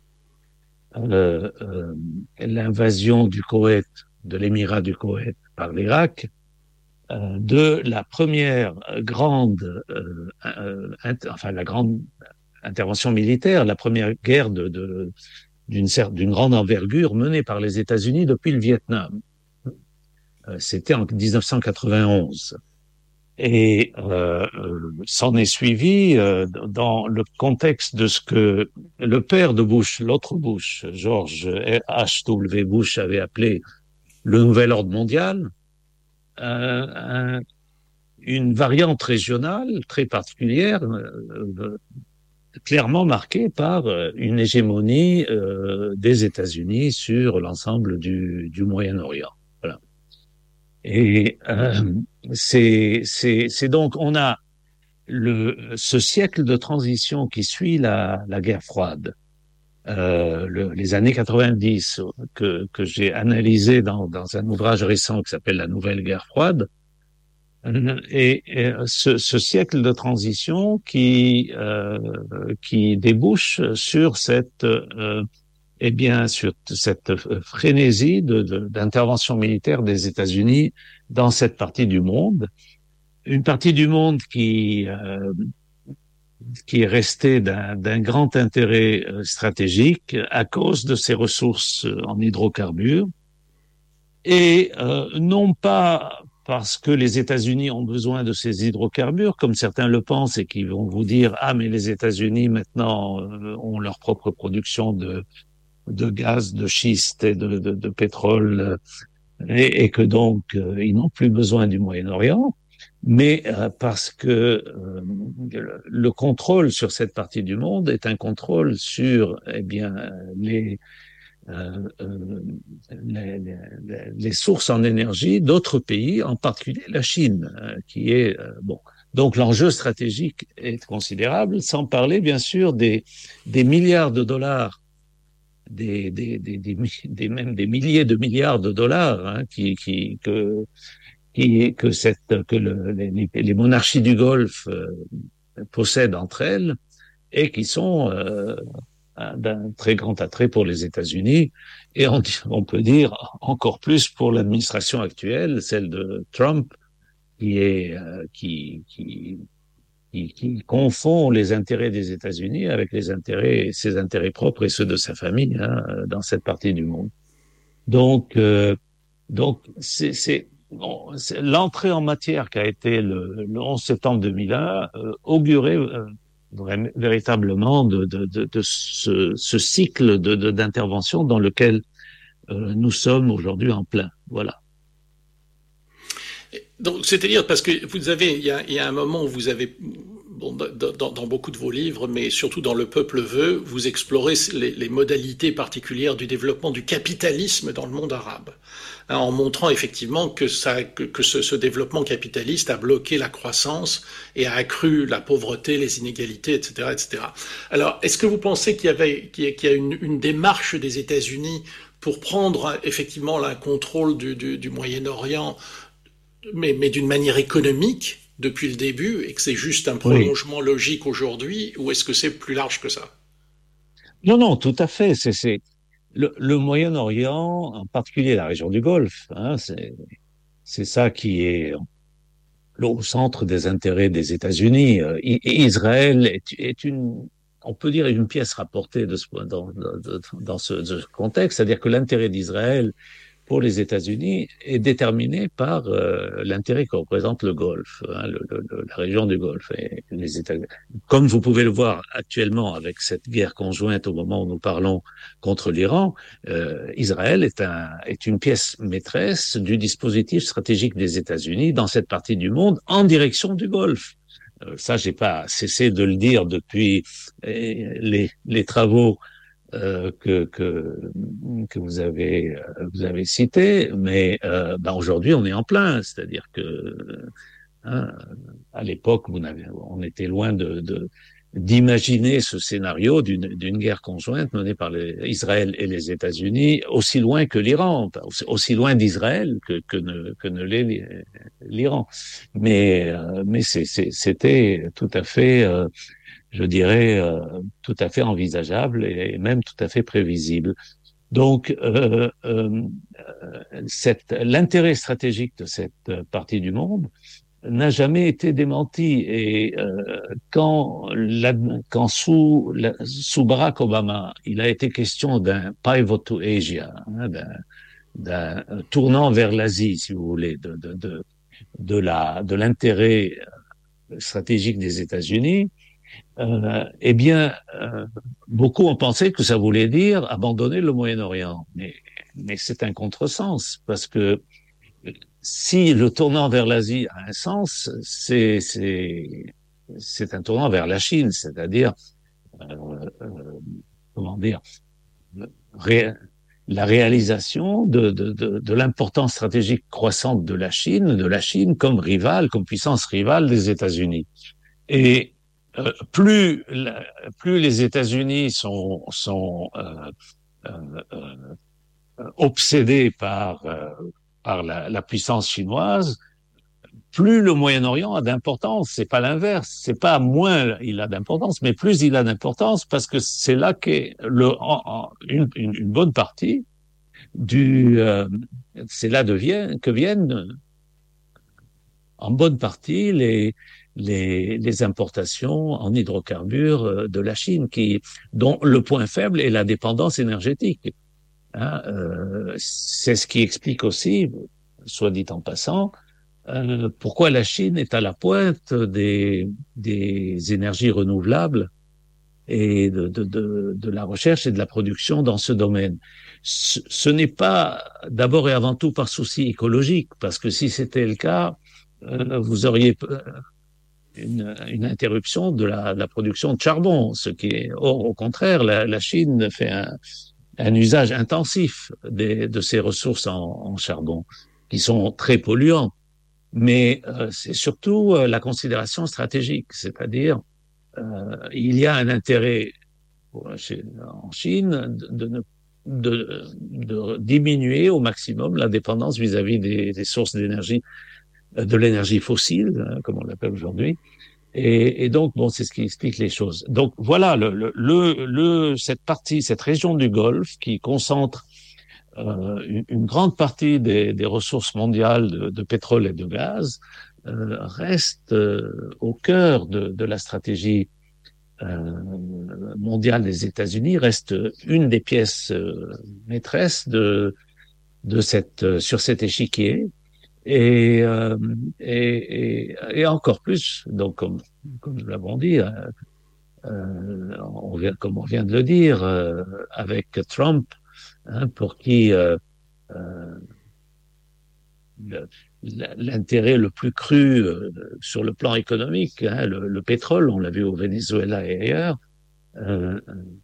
l'invasion du Koweït, de l'émirat du Koweït par l'Irak, de la première grande, la grande intervention militaire, la première guerre d'une grande envergure menée par les États-Unis depuis le Vietnam. C'était en 1991. Et s'en est suivi dans le contexte de ce que le père de Bush, l'autre Bush, George H.W. Bush, avait appelé le nouvel ordre mondial, une variante régionale très particulière, clairement marquée par une hégémonie des États-Unis sur l'ensemble du Moyen-Orient. Voilà. Et c'est donc, on a ce siècle de transition qui suit la guerre froide, les années 90 que j'ai analysé dans un ouvrage récent qui s'appelle La Nouvelle Guerre froide, et ce siècle de transition qui débouche sur cette frénésie d'intervention militaire des États-Unis dans cette partie du monde. Une partie du monde qui est restée d'un grand intérêt stratégique à cause de ses ressources en hydrocarbures et non pas parce que les États-Unis ont besoin de ces hydrocarbures, comme certains le pensent et qui vont vous dire ah mais les États-Unis maintenant ont leur propre production de gaz, de schiste et de pétrole et que donc ils n'ont plus besoin du Moyen-Orient, mais parce que le contrôle sur cette partie du monde est un contrôle sur eh bien euh, euh, les sources en énergie d'autres pays, en particulier la Chine, qui est bon. Donc l'enjeu stratégique est considérable, sans parler bien sûr des milliards de dollars, même des milliers de milliards de dollars hein, les monarchies du Golfe possèdent entre elles et qui sont d'un très grand attrait pour les États-Unis et on peut dire encore plus pour l'administration actuelle, celle de Trump, qui est qui confond les intérêts des États-Unis avec ses intérêts propres et ceux de sa famille hein, dans cette partie du monde. Donc, bon, l'entrée en matière qui a été le 11 septembre 2001 augurait véritablement de ce cycle d'intervention dans lequel nous sommes aujourd'hui en plein. Voilà. Donc, c'est-à-dire, parce que vous avez, il y a un moment où vous avez, bon, dans beaucoup de vos livres, mais surtout dans Le Peuple veut, vous explorez les modalités particulières du développement du capitalisme dans le monde arabe, hein, en montrant effectivement que ce développement capitaliste a bloqué la croissance et a accru la pauvreté, les inégalités, etc., etc. Alors, est-ce que vous pensez qu'il y a une démarche des États-Unis pour prendre effectivement un contrôle du Moyen-Orient, mais d'une manière économique depuis le début, et que c'est juste un Oui. prolongement logique aujourd'hui, ou est-ce que c'est plus large que ça? Non, non, tout à fait. C'est le Moyen-Orient, en particulier la région du Golfe, hein, c'est ça qui est au centre des intérêts des États-Unis. Israël est on peut dire une pièce rapportée dans ce contexte, c'est-à-dire que l'intérêt d'Israël pour les États-Unis est déterminé par l'intérêt que représente le Golfe, hein, la région du Golfe. Et les États, comme vous pouvez le voir actuellement avec cette guerre conjointe au moment où nous parlons contre l'Iran, Israël est une pièce maîtresse du dispositif stratégique des États-Unis dans cette partie du monde en direction du Golfe. Ça, j'ai pas cessé de le dire depuis les travaux que vous avez cité, mais ben aujourd'hui on est en plein, c'est-à-dire que hein, à l'époque on était loin d'imaginer ce scénario d'une guerre conjointe menée par Israël et les États-Unis, aussi loin que l'Iran, aussi loin d'Israël que ne l'est l'Iran. Mais c'était tout à fait je dirais, tout à fait envisageable et même tout à fait prévisible. Donc, l'intérêt stratégique de cette partie du monde n'a jamais été démenti. Et quand sous Barack Obama, il a été question d'un pivot to Asia, hein, d'un tournant vers l'Asie, si vous voulez, de l'intérêt stratégique des États-Unis, eh bien, beaucoup ont pensé que ça voulait dire abandonner le Moyen-Orient. Mais c'est un contresens, parce que si le tournant vers l'Asie a un sens, c'est un tournant vers la Chine, c'est-à-dire, comment dire, ré, la réalisation de l'importance stratégique croissante de la Chine comme rivale, comme puissance rivale des États-Unis. Et plus les États-Unis sont obsédés par la puissance chinoise, plus le Moyen-Orient a d'importance. C'est pas l'inverse. C'est pas moins il a d'importance, mais plus il a d'importance parce que c'est là qu'est une bonne partie c'est là que viennent en bonne partie les importations en hydrocarbures de la Chine, dont le point faible est la dépendance énergétique. Hein, c'est ce qui explique aussi, soit dit en passant, pourquoi la Chine est à la pointe des énergies renouvelables et de la recherche et de la production dans ce domaine. Ce n'est pas d'abord et avant tout par souci écologique, parce que si c'était le cas, vous auriez une interruption de la production de charbon, ce qui est, or, au contraire, la Chine fait un usage intensif de ces ressources en charbon, qui sont très polluantes. Mais c'est surtout la considération stratégique, c'est-à-dire il y a un intérêt en Chine de diminuer au maximum la dépendance vis-à-vis des sources d'énergie, de l'énergie fossile, hein, comme on l'appelle aujourd'hui. Et donc, bon, c'est ce qui explique les choses. Donc, voilà cette partie, cette région du Golfe qui concentre une grande partie des ressources mondiales de pétrole et de gaz reste au cœur de la stratégie mondiale des États-Unis, reste une des pièces maîtresses sur cet échiquier. Et, et encore plus, donc comme nous l'avons dit, comme on vient de le dire, avec Trump, hein, pour qui euh, l'intérêt le plus cru sur le plan économique, hein, le pétrole, on l'a vu au Venezuela et ailleurs, euh,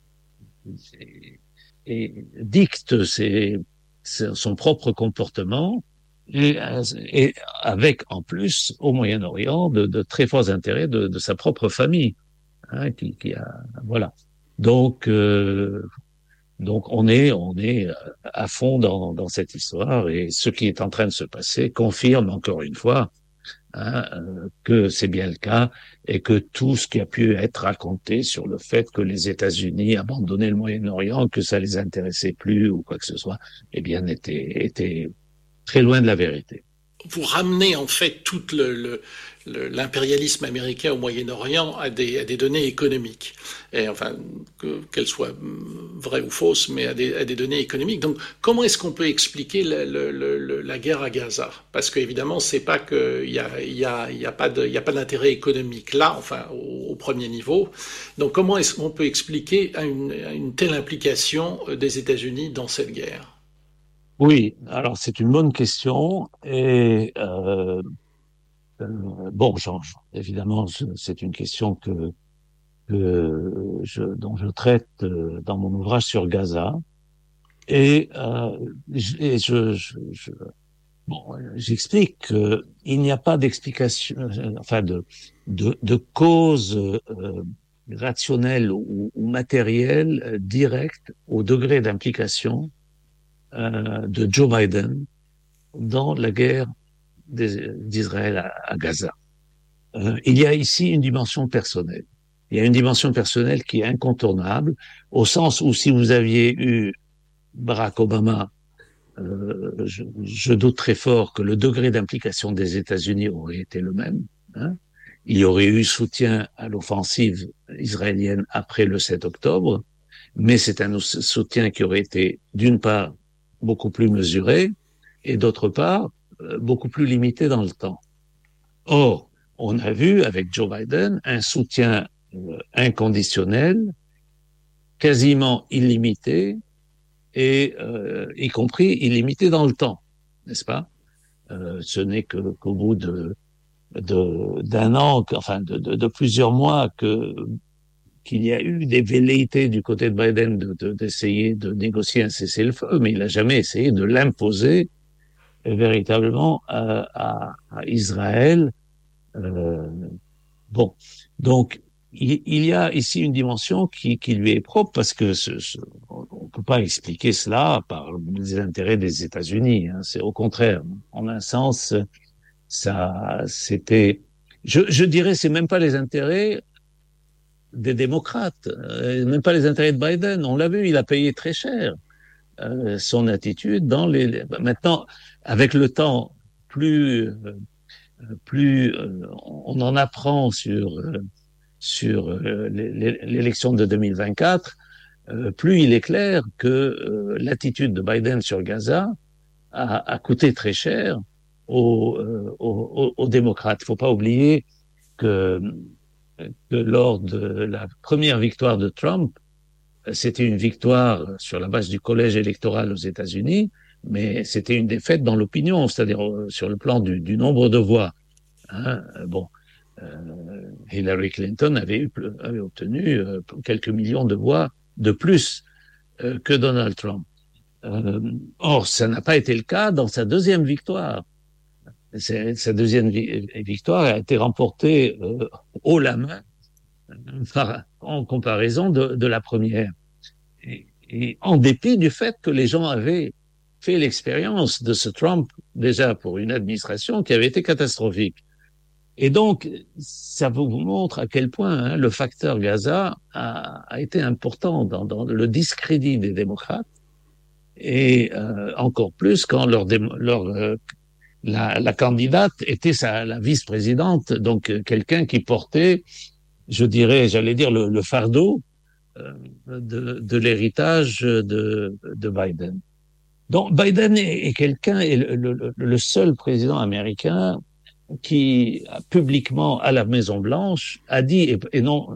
et dicte son propre comportement et avec en plus au Moyen-Orient de très forts intérêts de sa propre famille, hein, qui a voilà. Donc donc on est à fond dans cette histoire et ce qui est en train de se passer confirme encore une fois, hein, que c'est bien le cas et que tout ce qui a pu être raconté sur le fait que les États-Unis abandonnaient le Moyen-Orient, que ça les intéressait plus ou quoi que ce soit, eh bien était très loin de la vérité. Vous ramenez en fait tout l'impérialisme américain au Moyen-Orient à des données économiques, et enfin qu'elles soient vraies ou fausses, mais à des données économiques. Donc, comment est-ce qu'on peut expliquer la guerre à Gaza? Parce qu'évidemment, c'est pas qu'il y a pas d'intérêt économique là, enfin au premier niveau. Donc, comment est-ce qu'on peut expliquer une telle implication des États-Unis dans cette guerre? Oui, alors c'est une bonne question et bon, évidemment, c'est une question dont je traite dans mon ouvrage sur Gaza. Et, bon, j'explique qu'il n'y a pas d'explication, enfin de cause rationnelle ou matérielle directe au degré d'implication de Joe Biden dans la guerre d'Israël à Gaza. Il y a ici une dimension personnelle. Il y a une dimension personnelle qui est incontournable, au sens où si vous aviez eu Barack Obama, je doute très fort que le degré d'implication des États-Unis aurait été le même. Hein. Il y aurait eu soutien à l'offensive israélienne après le 7 octobre, mais c'est un soutien qui aurait été, d'une part, beaucoup plus mesuré, et d'autre part, beaucoup plus limité dans le temps. Or, on a vu avec Joe Biden un soutien inconditionnel, quasiment illimité, et y compris illimité dans le temps, n'est-ce pas? Ce n'est qu'au bout d'un an, enfin de plusieurs mois, qu'il y a eu des velléités du côté de Biden d'essayer de négocier un cessez-le-feu, mais il n'a jamais essayé de l'imposer véritablement à Israël. Euh, bon, donc il y a ici une dimension qui lui est propre parce que on ne peut pas expliquer cela par les intérêts des États-Unis. Hein. C'est au contraire, en un sens, ça, c'était, je dirais, c'est même pas les intérêts des démocrates, même pas les intérêts de Biden. On l'a vu, il a payé très cher son attitude dans Maintenant, avec le temps, plus on en apprend sur l'élection de 2024, plus il est clair que l'attitude de Biden sur Gaza a coûté très cher aux démocrates. Il ne faut pas oublier que, que lors de la première victoire de Trump, c'était une victoire sur la base du collège électoral aux États-Unis, mais c'était une défaite dans l'opinion, c'est-à-dire sur le plan du nombre de voix. Hein. Bon, Hillary Clinton avait obtenu quelques millions de voix de plus que Donald Trump. Or, ça n'a pas été le cas dans sa deuxième victoire. Sa deuxième victoire a été remportée haut la main en comparaison de la première. Et en dépit du fait que les gens avaient fait l'expérience de ce Trump déjà pour une administration qui avait été catastrophique. Et donc, ça vous montre à quel point le facteur Gaza a été important dans le discrédit des démocrates et encore plus quand la candidate était la vice-présidente, donc quelqu'un qui portait, j'allais dire le fardeau de l'héritage de Biden. Donc Biden est le seul président américain qui publiquement à la Maison Blanche a dit et non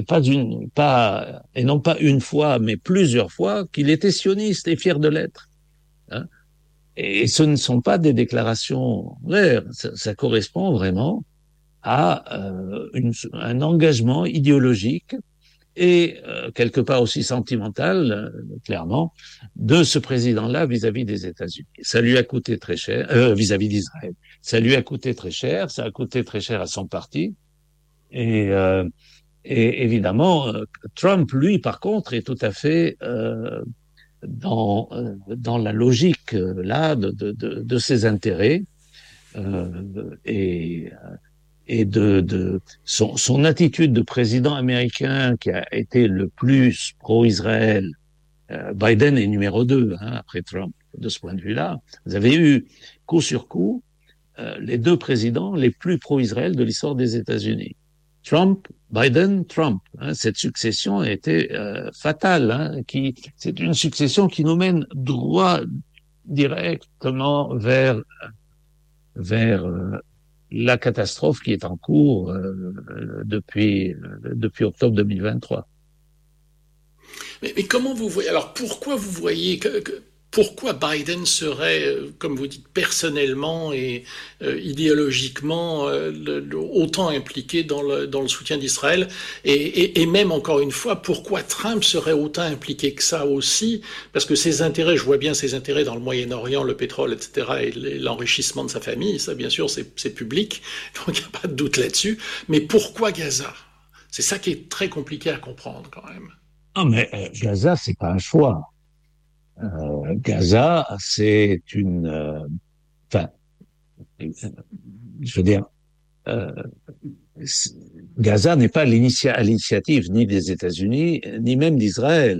pas une fois mais plusieurs fois qu'il était sioniste et fier de l'être. Hein. Et ce ne sont pas des déclarations rares, ça correspond vraiment à un engagement idéologique et quelque part aussi sentimental, clairement, de ce président-là vis-à-vis des États-Unis. Ça lui a coûté très cher, vis-à-vis d'Israël. Ça lui a coûté très cher, ça a coûté très cher à son parti. Et évidemment, Trump, lui, par contre, est tout à fait dans la logique là de ses intérêts et de son attitude de président américain qui a été le plus pro-Israël. Biden est numéro 2 après Trump. De ce point de vue-là, vous avez eu coup sur coup les deux présidents les plus pro-Israël de l'histoire des États-Unis. Trump, Biden, Trump. Cette succession a été fatale. C'est une succession qui nous mène droit directement vers la catastrophe qui est en cours depuis octobre 2023. Mais comment vous voyez, alors pourquoi vous voyez pourquoi Biden serait, comme vous dites, personnellement et idéologiquement autant impliqué dans le soutien d'Israël et même, encore une fois, pourquoi Trump serait autant impliqué que ça aussi? Parce que ses intérêts, je vois bien ses intérêts dans le Moyen-Orient, le pétrole, etc., et l'enrichissement de sa famille, ça, bien sûr, c'est public, donc il n'y a pas de doute là-dessus. Mais pourquoi Gaza? C'est ça qui est très compliqué à comprendre, quand même. Ah, mais Gaza, c'est pas un choix. Gaza, c'est enfin, je veux dire, Gaza n'est pas à l'initiative ni des États-Unis, ni même d'Israël.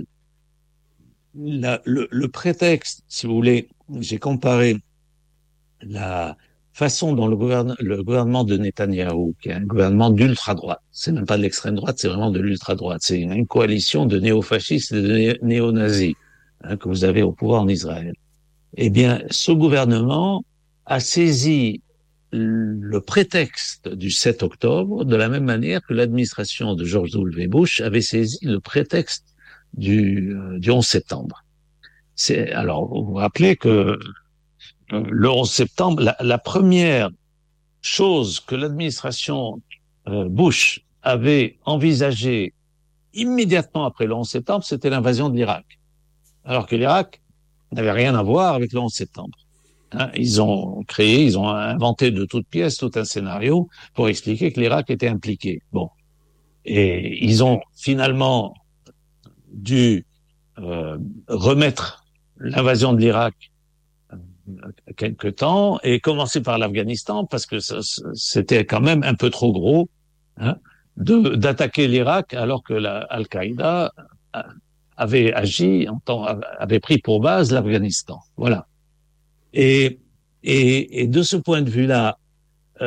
Le prétexte, si vous voulez, j'ai comparé la façon dont le gouvernement de Netanyahou, qui est un gouvernement d'ultra-droite, c'est même pas de l'extrême droite, c'est vraiment de l'ultra-droite, c'est une coalition de néofascistes et de néo-nazis que vous avez au pouvoir en Israël. Eh bien, ce gouvernement a saisi le prétexte du 7 octobre de la même manière que l'administration de George W. Bush avait saisi le prétexte du 11 septembre. Alors, vous vous rappelez que le 11 septembre, la première chose que l'administration Bush avait envisagée immédiatement après le 11 septembre, c'était l'invasion de l'Irak. Alors que l'Irak n'avait rien à voir avec le 11 septembre. Ils ont inventé de toutes pièces tout un scénario pour expliquer que l'Irak était impliqué. Bon. Et ils ont finalement dû remettre l'invasion de l'Irak quelque temps et commencer par l'Afghanistan parce que c'était quand même un peu trop gros d'attaquer l'Irak alors que Al-Qaïda avait avait pris pour base l'Afghanistan. Voilà. Et de ce point de vue-là,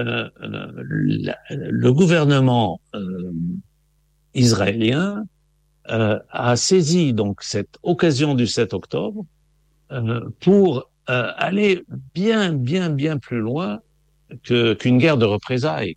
le gouvernement israélien a saisi donc cette occasion du 7 octobre pour aller bien plus loin qu'une guerre de représailles.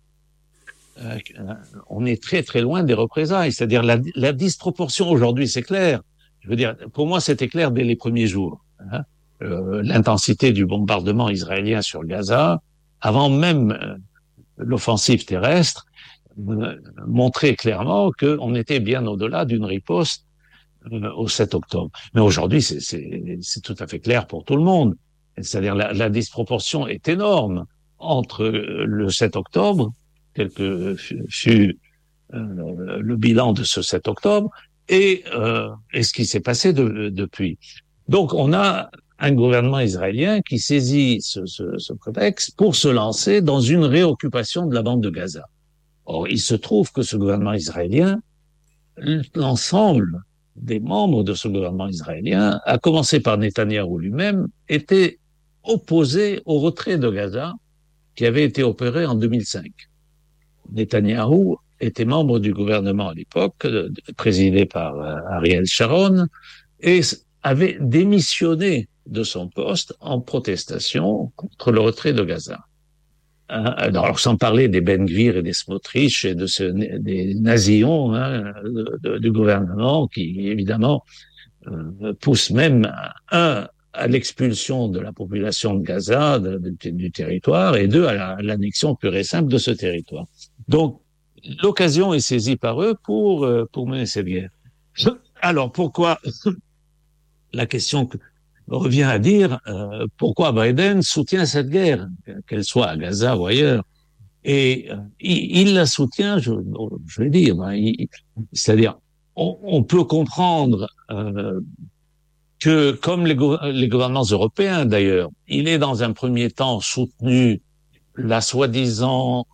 On est très loin des représailles, c'est-à-dire la disproportion aujourd'hui, c'est clair. Je veux dire, pour moi, c'était clair dès les premiers jours. Hein. L'intensité du bombardement israélien sur Gaza, avant même l'offensive terrestre, montrait clairement qu'on était bien au-delà d'une riposte au 7 octobre. Mais aujourd'hui, c'est tout à fait clair pour tout le monde. C'est-à-dire la disproportion est énorme entre le 7 octobre, tel que fut le bilan de ce 7 octobre, et ce qui s'est passé depuis. Donc, on a un gouvernement israélien qui saisit ce prétexte pour se lancer dans une réoccupation de la bande de Gaza. Or, il se trouve que ce gouvernement israélien, l'ensemble des membres de ce gouvernement israélien, à commencer par Netanyahou lui-même, était opposé au retrait de Gaza qui avait été opéré en 2005. Netanyahou était membre du gouvernement à l'époque, présidé par Ariel Sharon, et avait démissionné de son poste en protestation contre le retrait de Gaza. Alors, sans parler des Ben Gvir et des Smotrich et des nazillons du gouvernement qui, évidemment, poussent même à l'expulsion de la population de Gaza du territoire et à l'annexion pure et simple de ce territoire. Donc, l'occasion est saisie par eux pour mener cette guerre. Alors, pourquoi la question revient à dire pourquoi Biden soutient cette guerre, qu'elle soit à Gaza ou ailleurs. Et il la soutient, je vais dire, c'est-à-dire, on peut comprendre que, comme les gouvernements européens d'ailleurs, il est dans un premier temps soutenu la soi-disant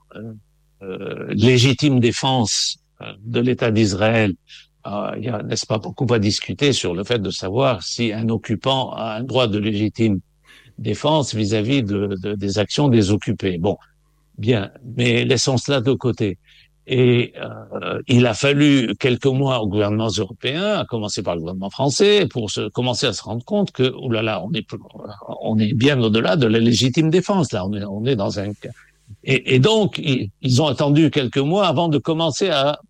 légitime défense de l'État d'Israël. Il y a, n'est-ce pas, beaucoup à discuter sur le fait de savoir si un occupant a un droit de légitime défense vis-à-vis des actions des occupés. Bon, bien, mais laissons cela de côté. Et il a fallu quelques mois aux gouvernements européens, à commencer par le gouvernement français, pour commencer à se rendre compte que, oulala, on est bien au-delà de la légitime défense. Là, on est dans un cas. Et donc, ils ont attendu quelques mois avant de commencer à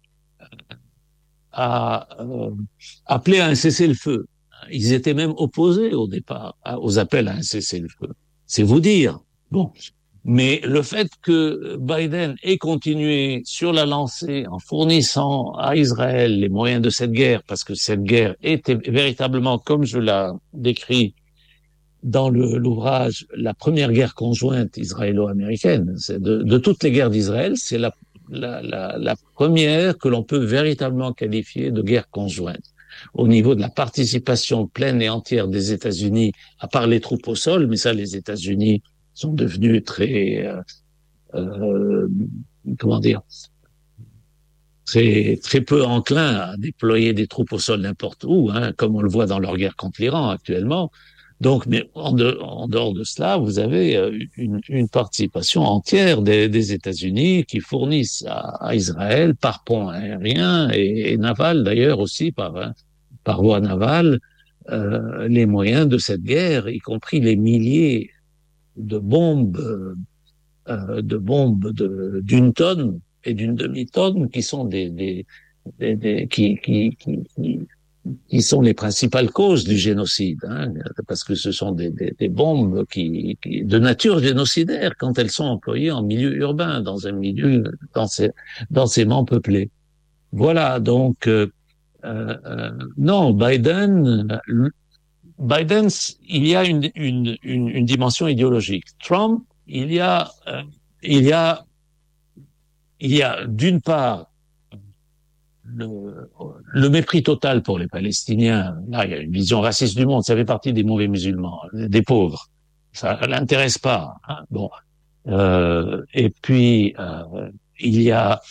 appeler à un cessez-le-feu. Ils étaient même opposés au départ aux appels à un cessez-le-feu. C'est vous dire. Bon. Mais le fait que Biden ait continué sur la lancée en fournissant à Israël les moyens de cette guerre, parce que cette guerre était véritablement, comme je l'ai décrit dans l'ouvrage, la première guerre conjointe israélo-américaine. C'est de toutes les guerres d'Israël, c'est la première que l'on peut véritablement qualifier de guerre conjointe. Au niveau de la participation pleine et entière des États-Unis, à part les troupes au sol, mais ça, les États-Unis sont devenus très, comment dire, très peu enclins à déployer des troupes au sol n'importe où, comme on le voit dans leur guerre contre l'Iran actuellement. Donc, mais en dehors de cela, vous avez une participation entière des États-Unis qui fournissent à Israël par pont aérien et naval d'ailleurs aussi par voie navale les moyens de cette guerre, y compris les milliers de bombes d'une tonne et d'une demi-tonne qui sont qui sont les principales causes du génocide, parce que ce sont des bombes de nature génocidaire quand elles sont employées en milieu urbain, dans un milieu densément peuplé. Voilà, donc non, Biden, il y a une dimension idéologique. Trump, il y a d'une part le mépris total pour les Palestiniens. Là, il y a une vision raciste du monde. Ça fait partie des mauvais musulmans, des pauvres. Ça l'intéresse pas. Bon. Et puis il y a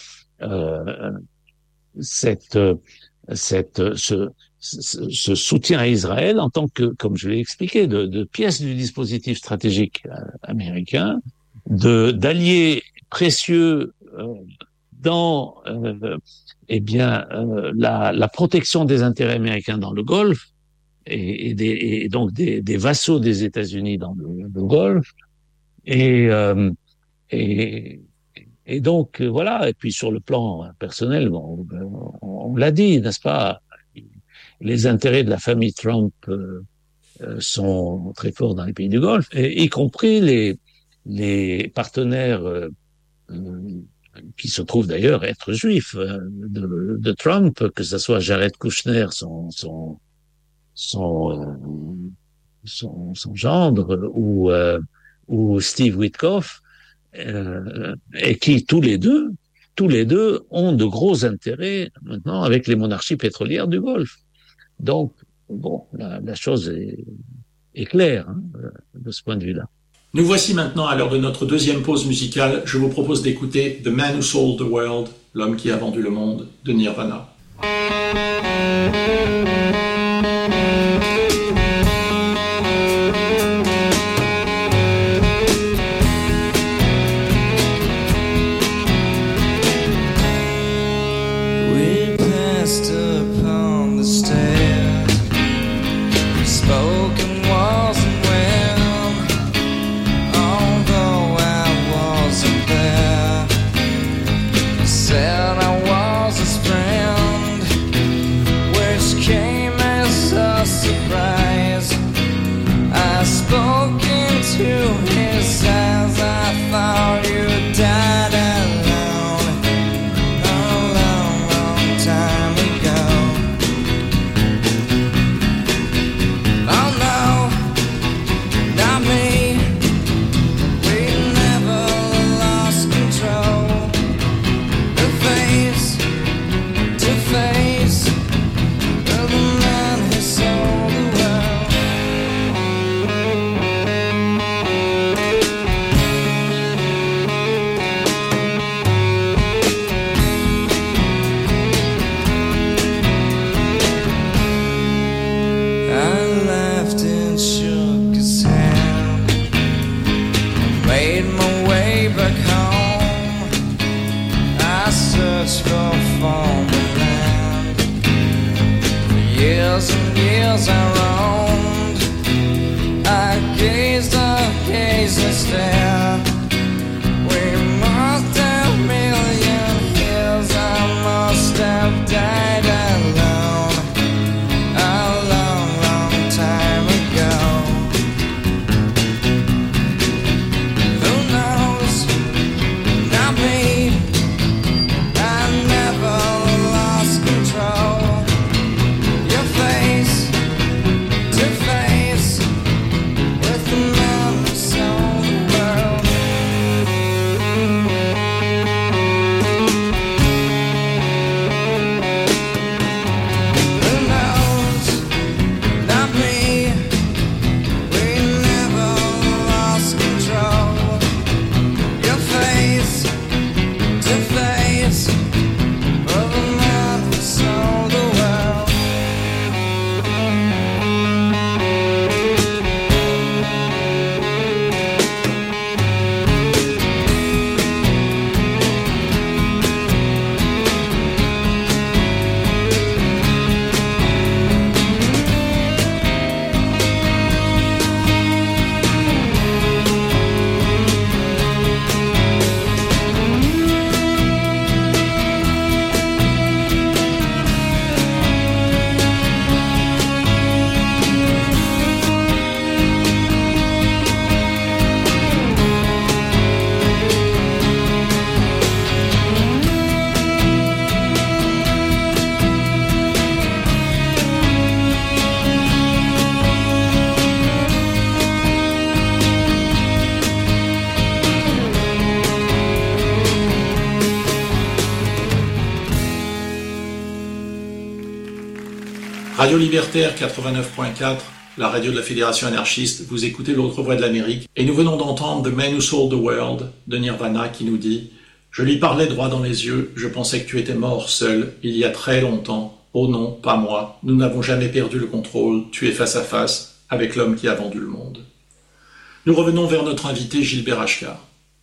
ce soutien à Israël en tant que, comme je l'ai expliqué, de pièce du dispositif stratégique américain, d'alliés précieux dans la protection des intérêts américains dans le Golfe et donc des vassaux des États-Unis dans le Golfe et, et donc voilà. Et puis sur le plan personnel, bon, on l'a dit, n'est-ce pas? Les intérêts de la famille Trump sont très forts dans les pays du Golfe, y compris les partenaires qui se trouvent d'ailleurs être juifs de Trump, que ce soit Jared Kushner, son gendre, ou Steve Witkoff, et qui tous les deux ont de gros intérêts maintenant avec les monarchies pétrolières du Golfe. Donc, bon, la chose est claire hein, de ce point de vue-là. Nous voici maintenant à l'heure de notre deuxième pause musicale. Je vous propose d'écouter The Man Who Sold the World, l'homme qui a vendu le monde, de Nirvana. Radio Libertaire 89.4, la radio de la Fédération anarchiste, vous écoutez l'autre voix de l'Amérique, et nous venons d'entendre The Man Who Sold the World de Nirvana qui nous dit « Je lui parlais droit dans les yeux, je pensais que tu étais mort seul, il y a très longtemps. Oh non, pas moi, nous n'avons jamais perdu le contrôle, tu es face à face avec l'homme qui a vendu le monde. » Nous revenons vers notre invité Gilbert Achcar.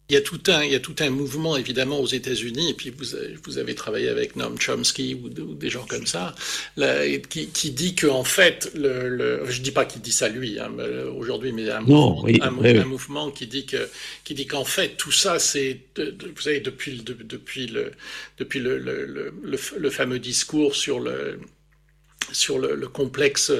il y a tout un mouvement évidemment aux États-Unis, et puis vous avez travaillé avec Noam Chomsky ou des gens comme ça, là, qui dit que en fait, je dis pas qu'il dit ça lui hein, aujourd'hui, mais Non, oui, oui, un oui. mouvement qui dit qu'en fait tout ça c'est, vous savez, depuis le fameux discours sur le complexe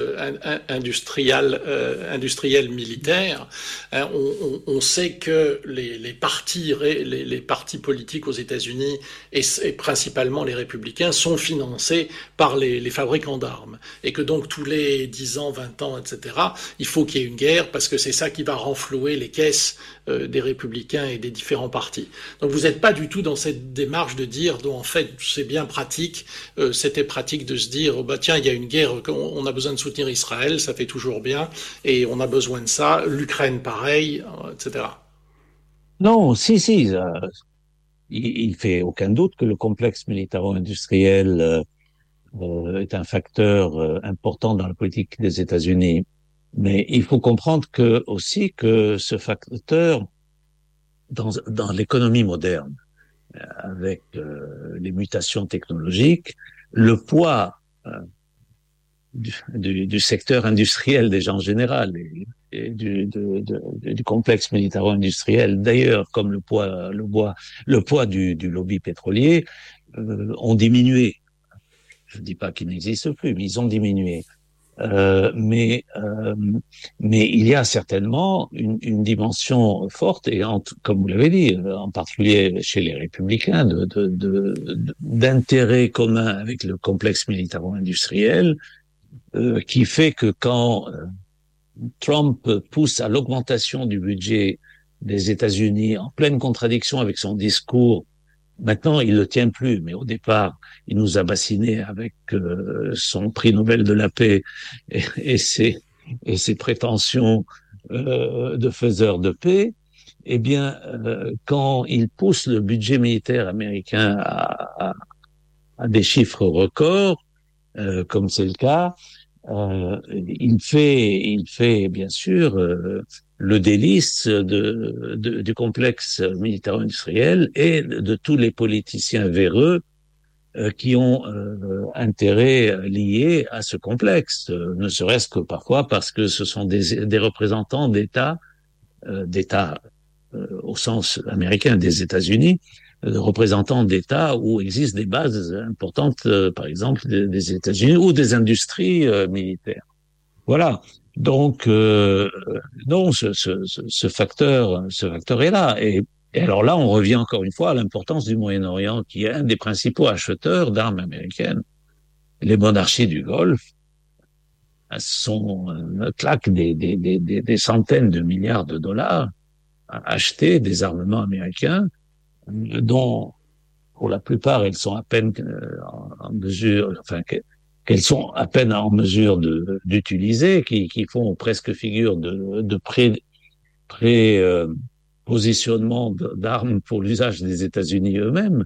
industriel militaire, hein, on sait que les partis politiques aux États-Unis et principalement les républicains sont financés par les fabricants d'armes et que donc tous les 10 ans, 20 ans, etc., il faut qu'il y ait une guerre parce que c'est ça qui va renflouer les caisses des républicains et des différents partis. Donc vous n'êtes pas du tout dans cette démarche de dire, donc en fait c'est bien pratique, c'était pratique de se dire, oh, bah tiens il y a une guerre, on a besoin de soutenir Israël, ça fait toujours bien, et on a besoin de ça, l'Ukraine pareil, etc. Non, si, il fait aucun doute que le complexe militaro-industriel est un facteur important dans la politique des États-Unis. Mais il faut comprendre que aussi que ce facteur, dans l'économie moderne, avec les mutations technologiques, le poids du secteur industriel déjà en général et du complexe militaro-industriel, d'ailleurs, comme le poids du lobby pétrolier, ont diminué. Je ne dis pas qu'ils n'existent plus, mais ils ont diminué. Euh, mais, euh, mais il y a certainement une dimension forte, et comme vous l'avez dit, en particulier chez les républicains, d'intérêt commun avec le complexe militaro-industriel, qui fait que quand Trump pousse à l'augmentation du budget des États-Unis en pleine contradiction avec son discours. Maintenant, il le tient plus, mais au départ, il nous a bassinés avec son prix Nobel de la paix et ses prétentions de faiseur de paix. Eh bien, quand il pousse le budget militaire américain à des chiffres records, comme c'est le cas, il fait bien sûr le délice du complexe militaro-industriel et de tous les politiciens véreux qui ont intérêt lié à ce complexe, ne serait-ce que parfois parce que ce sont des représentants d'États au sens américain des États-Unis, représentants d'États où existent des bases importantes, par exemple des États-Unis ou des industries militaires. Voilà. Donc non, ce facteur est là. Et alors là, on revient encore une fois à l'importance du Moyen-Orient, qui est un des principaux acheteurs d'armes américaines. Les monarchies du Golfe claquent des centaines de milliards de dollars à acheter des armements américains, dont pour la plupart, elles sont à peine en mesure, enfin, qu'elles sont à peine en mesure d'utiliser, qui font presque figure de positionnement d'armes pour l'usage des États-Unis eux-mêmes.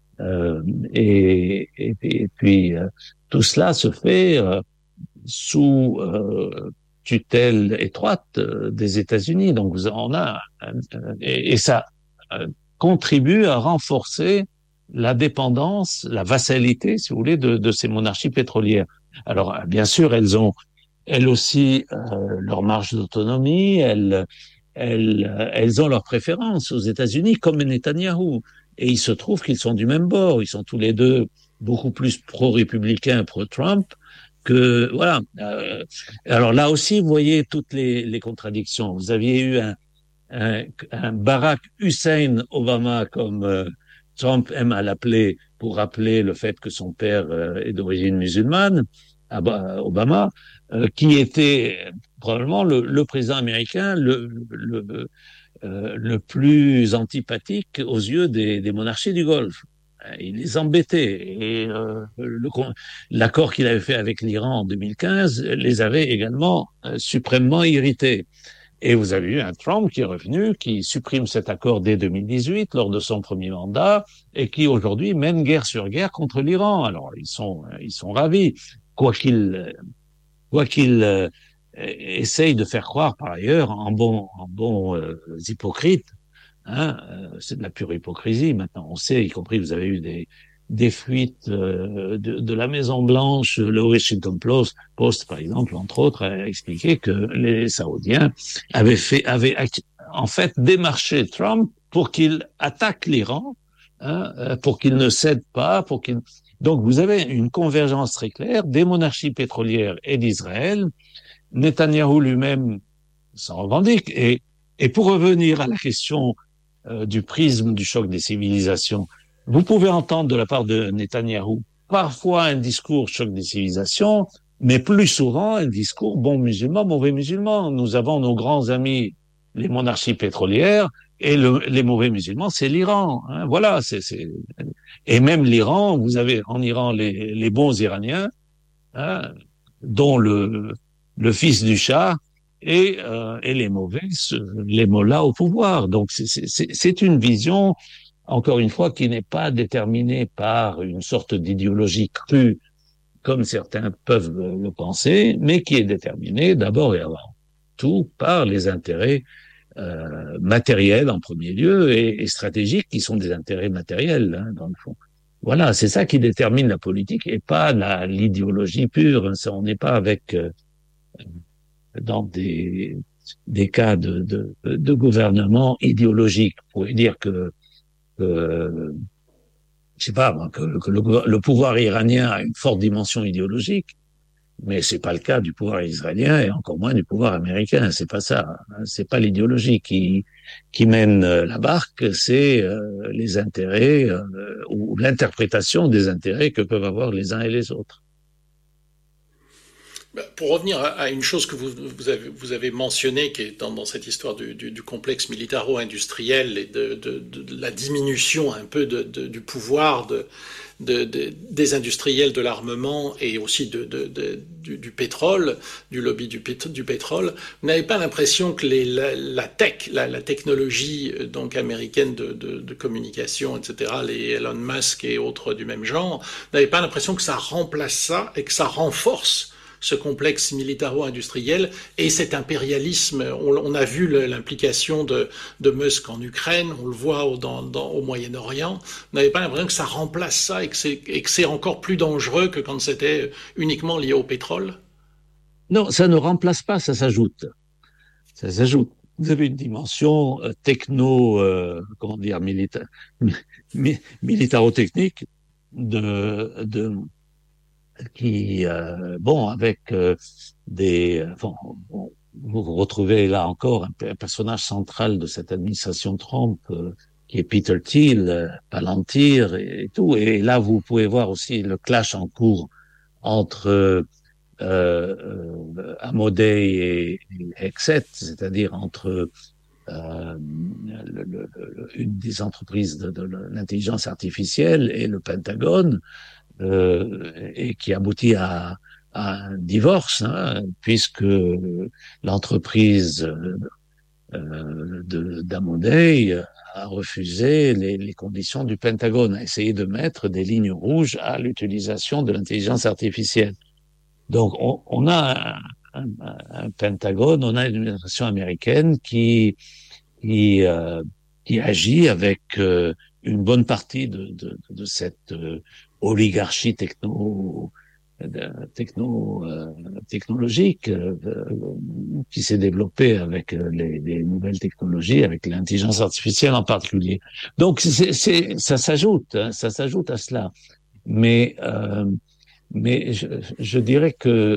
Et puis, tout cela se fait sous tutelle étroite des États-Unis. Donc, on a, et ça contribue à renforcer la dépendance, la vassalité, si vous voulez, de ces monarchies pétrolières. Alors, bien sûr, elles aussi, leur marge d'autonomie, elles ont leurs préférences aux États-Unis, comme Netanyahou. Et il se trouve qu'ils sont du même bord. Ils sont tous les deux beaucoup plus pro-républicains, pro-Trump, que, voilà. Alors là aussi, vous voyez toutes les contradictions. Vous aviez eu un Barack Hussein Obama, comme Trump aime à l'appeler, pour rappeler le fait que son père est d'origine musulmane, Obama, qui était probablement le président américain le plus antipathique aux yeux des monarchies du Golfe. Il les embêtait. Et l'accord qu'il avait fait avec l'Iran en 2015 les avait également suprêmement irrités. Et vous avez eu un Trump qui est revenu, qui supprime cet accord dès 2018 lors de son premier mandat et qui aujourd'hui mène guerre sur guerre contre l'Iran. Alors ils sont ravis, quoi qu'il essaye de faire croire par ailleurs en bons hypocrites Hein, c'est de la pure hypocrisie. Maintenant, on sait, y compris, vous avez eu des fuites de la Maison Blanche, le Washington Post, par exemple, entre autres, a expliqué que les Saoudiens avaient en fait démarché Trump pour qu'il attaque l'Iran, hein, pour qu'il ne cède pas, pour qu'il. Donc, vous avez une convergence très claire des monarchies pétrolières et d'Israël. Netanyahou lui-même s'en revendique. Et pour revenir à la question du prisme du choc des civilisations, vous pouvez entendre de la part de Netanyahou parfois un discours choc des civilisations, mais plus souvent un discours bon musulman, mauvais musulman. Nous avons nos grands amis, les monarchies pétrolières, et les mauvais musulmans, c'est l'Iran. Hein, voilà. Et même l'Iran, vous avez en Iran les bons Iraniens, hein, dont le fils du Shah, et les mauvais, les mollahs au pouvoir. Donc c'est une vision, encore une fois, qui n'est pas déterminée par une sorte d'idéologie crue, comme certains peuvent le penser, mais qui est déterminée d'abord et avant tout par les intérêts matériels en premier lieu et stratégiques, qui sont des intérêts matériels, hein, dans le fond. Voilà, c'est ça qui détermine la politique et pas l'idéologie pure. Ça, on n'est pas avec dans des cas de gouvernement idéologique. Vous pouvez dire que je sais pas, que le pouvoir iranien a une forte dimension idéologique, mais c'est pas le cas du pouvoir israélien et encore moins du pouvoir américain. C'est pas ça. C'est pas l'idéologie qui mène la barque, c'est les intérêts ou l'interprétation des intérêts que peuvent avoir les uns et les autres. Pour revenir à une chose que vous avez mentionnée, qui est dans cette histoire du complexe militaro-industriel et de la diminution un peu du pouvoir des industriels de l'armement et aussi du pétrole, du lobby du pétrole, vous n'avez pas l'impression que la technologie donc américaine de communication, etc., les Elon Musk et autres du même genre, vous n'avez pas l'impression que ça remplace ça et que ça renforce ce complexe militaro-industriel et cet impérialisme. On a vu l'implication de Musk en Ukraine, on le voit au Moyen-Orient. On n'avait pas l'impression que ça remplace ça et que c'est encore plus dangereux que quand c'était uniquement lié au pétrole? Non, ça ne remplace pas, ça s'ajoute. Ça s'ajoute. Vous avez une dimension techno, comment dire, militaro-technique de qui, bon, avec bon, vous retrouvez là encore un personnage central de cette administration Trump, qui est Peter Thiel, Palantir et tout. Et là, vous pouvez voir aussi le clash en cours entre Amodei et Hexet, c'est-à-dire entre une des entreprises de l'intelligence artificielle et le Pentagone, et qui aboutit à un divorce, hein, puisque l'entreprise d'Amodei a refusé les conditions du Pentagone, a essayé de mettre des lignes rouges à l'utilisation de l'intelligence artificielle. Donc, on a un Pentagone, on a une administration américaine qui agit avec une bonne partie de cette oligarchie technologique qui s'est développée avec les nouvelles technologies, avec l'intelligence artificielle en particulier. Donc ça s'ajoute, hein, ça s'ajoute à cela. Mais je dirais que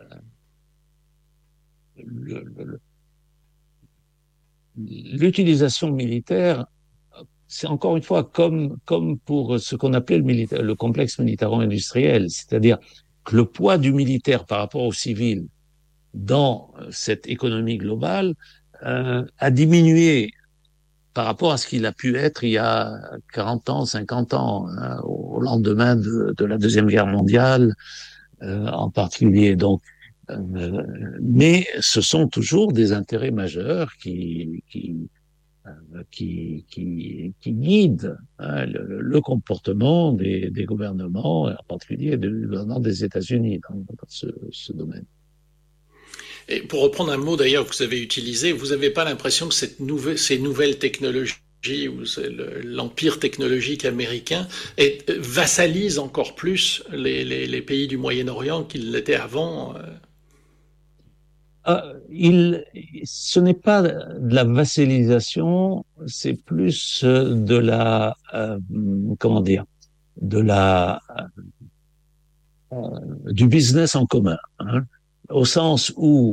l'utilisation militaire, c'est encore une fois comme pour ce qu'on appelait le complexe militaro-industriel, c'est-à-dire que le poids du militaire par rapport au civil dans cette économie globale a diminué par rapport à ce qu'il a pu être il y a 40 ans, 50 ans, hein, au lendemain de la Deuxième Guerre mondiale en particulier. Donc, mais ce sont toujours des intérêts majeurs qui guide, hein, le comportement des gouvernements, en particulier du gouvernement des États-Unis dans ce domaine. Et pour reprendre un mot d'ailleurs que vous avez utilisé, vous n'avez pas l'impression que ces nouvelles technologies où l'empire technologique américain vassalise encore plus les pays du Moyen-Orient qu'ils l'étaient avant. Ce n'est pas de la vassalisation, c'est plus de la, comment dire, de la, du business en commun, hein, au sens où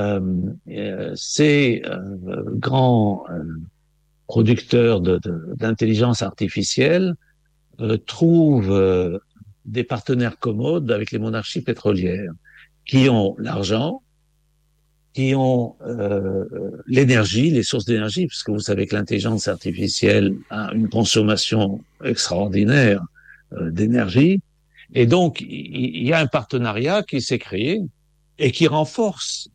ces grands producteurs d'intelligence artificielle trouvent des partenaires commodes avec les monarchies pétrolières qui ont l'argent, qui ont l'énergie, les sources d'énergie, parce que vous savez que l'intelligence artificielle a une consommation extraordinaire d'énergie. Et donc, il y a un partenariat qui s'est créé et qui renforce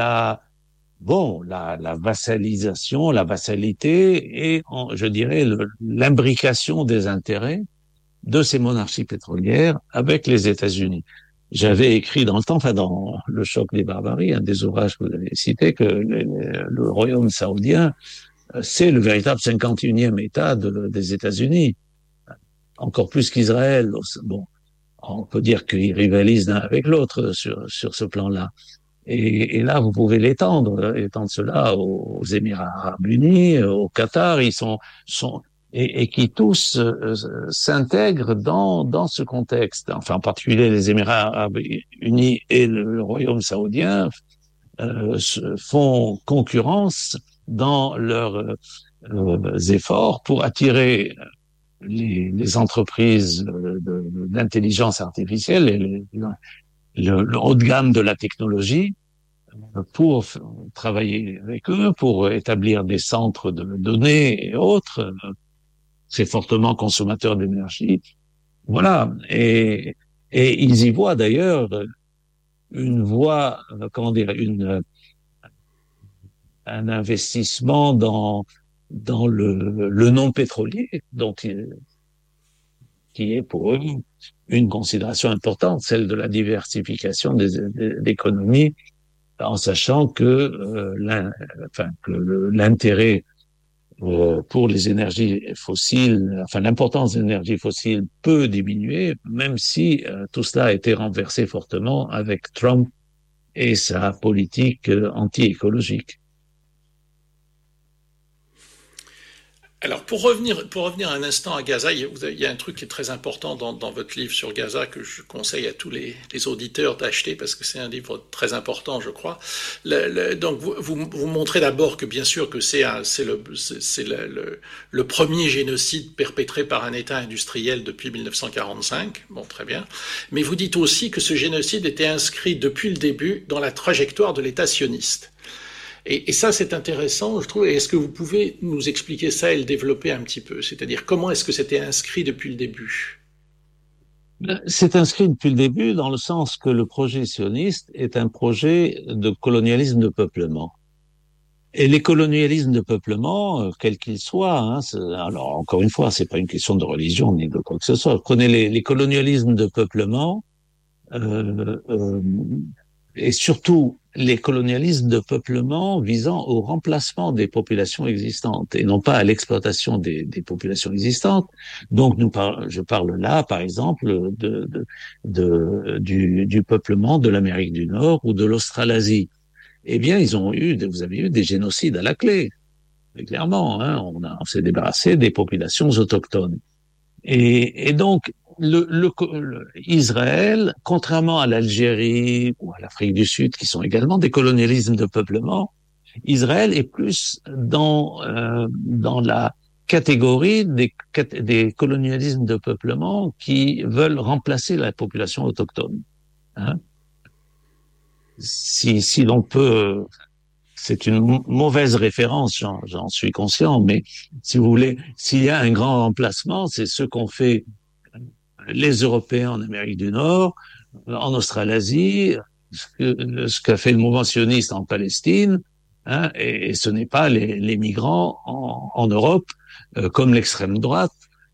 la vassalisation, la vassalité et, je dirais, l'imbrication des intérêts de ces monarchies pétrolières avec les États-Unis. J'avais écrit dans le temps, enfin dans Le choc des barbaries, un des ouvrages que vous avez cité, que le royaume saoudien, c'est le véritable 51e État des États-Unis, encore plus qu'Israël. Bon, on peut dire qu'ils rivalisent l'un avec l'autre sur ce plan-là. Et là, vous pouvez étendre cela aux Émirats arabes unis, au Qatar, ils sont et qui tous s'intègrent dans ce contexte. Enfin, en particulier les Émirats arabes unis et le Royaume saoudien font concurrence dans leurs efforts pour attirer les entreprises d'intelligence artificielle et le haut de gamme de la technologie pour travailler avec eux, pour établir des centres de données et autres. C'est fortement consommateur d'énergie. Voilà. Et ils y voient d'ailleurs une voie, comment dire, un investissement dans le non pétrolier, qui est pour eux une considération importante, celle de la diversification des l'économie, en sachant que l'intérêt pour les énergies fossiles, enfin l'importance des énergies fossiles peut diminuer, même si tout cela a été renversé fortement avec Trump et sa politique anti-écologique. Alors, pour revenir un instant à Gaza, il y a un truc qui est très important dans votre livre sur Gaza que je conseille à tous les auditeurs d'acheter parce que c'est un livre très important, je crois. Donc, vous montrez d'abord que bien sûr que c'est le premier génocide perpétré par un État industriel depuis 1945. Bon, très bien. Mais vous dites aussi que ce génocide était inscrit depuis le début dans la trajectoire de l'État sioniste. Et ça, c'est intéressant, je trouve. Et est-ce que vous pouvez nous expliquer ça et le développer un petit peu? C'est-à-dire, comment est-ce que c'était inscrit depuis le début? C'est inscrit depuis le début dans le sens que le projet sioniste est un projet de colonialisme de peuplement. Et les colonialismes de peuplement, quels qu'ils soient, hein, alors encore une fois, c'est pas une question de religion ni de quoi que ce soit. Prenez les colonialismes de peuplement, euh, euh, et surtout les colonialismes de peuplement visant au remplacement des populations existantes et non pas à l'exploitation des populations existantes. Donc je parle là, par exemple, du peuplement de l'Amérique du Nord ou de l'Australasie. Eh bien, vous avez eu des génocides à la clé, clairement. Hein, on s'est débarrassé des populations autochtones. Et donc, Israël, contrairement à l'Algérie ou à l'Afrique du Sud, qui sont également des colonialismes de peuplement, Israël est plus dans la catégorie des colonialismes de peuplement qui veulent remplacer la population autochtone. Hein. Si l'on peut, c'est une mauvaise référence, j'en suis conscient, mais si vous voulez, s'il y a un grand remplacement, c'est ce qu'ont fait les Européens en Amérique du Nord, en Australasie, ce qu'a fait le mouvement sioniste en Palestine, hein, et ce n'est pas les migrants en Europe, comme l'extrême droite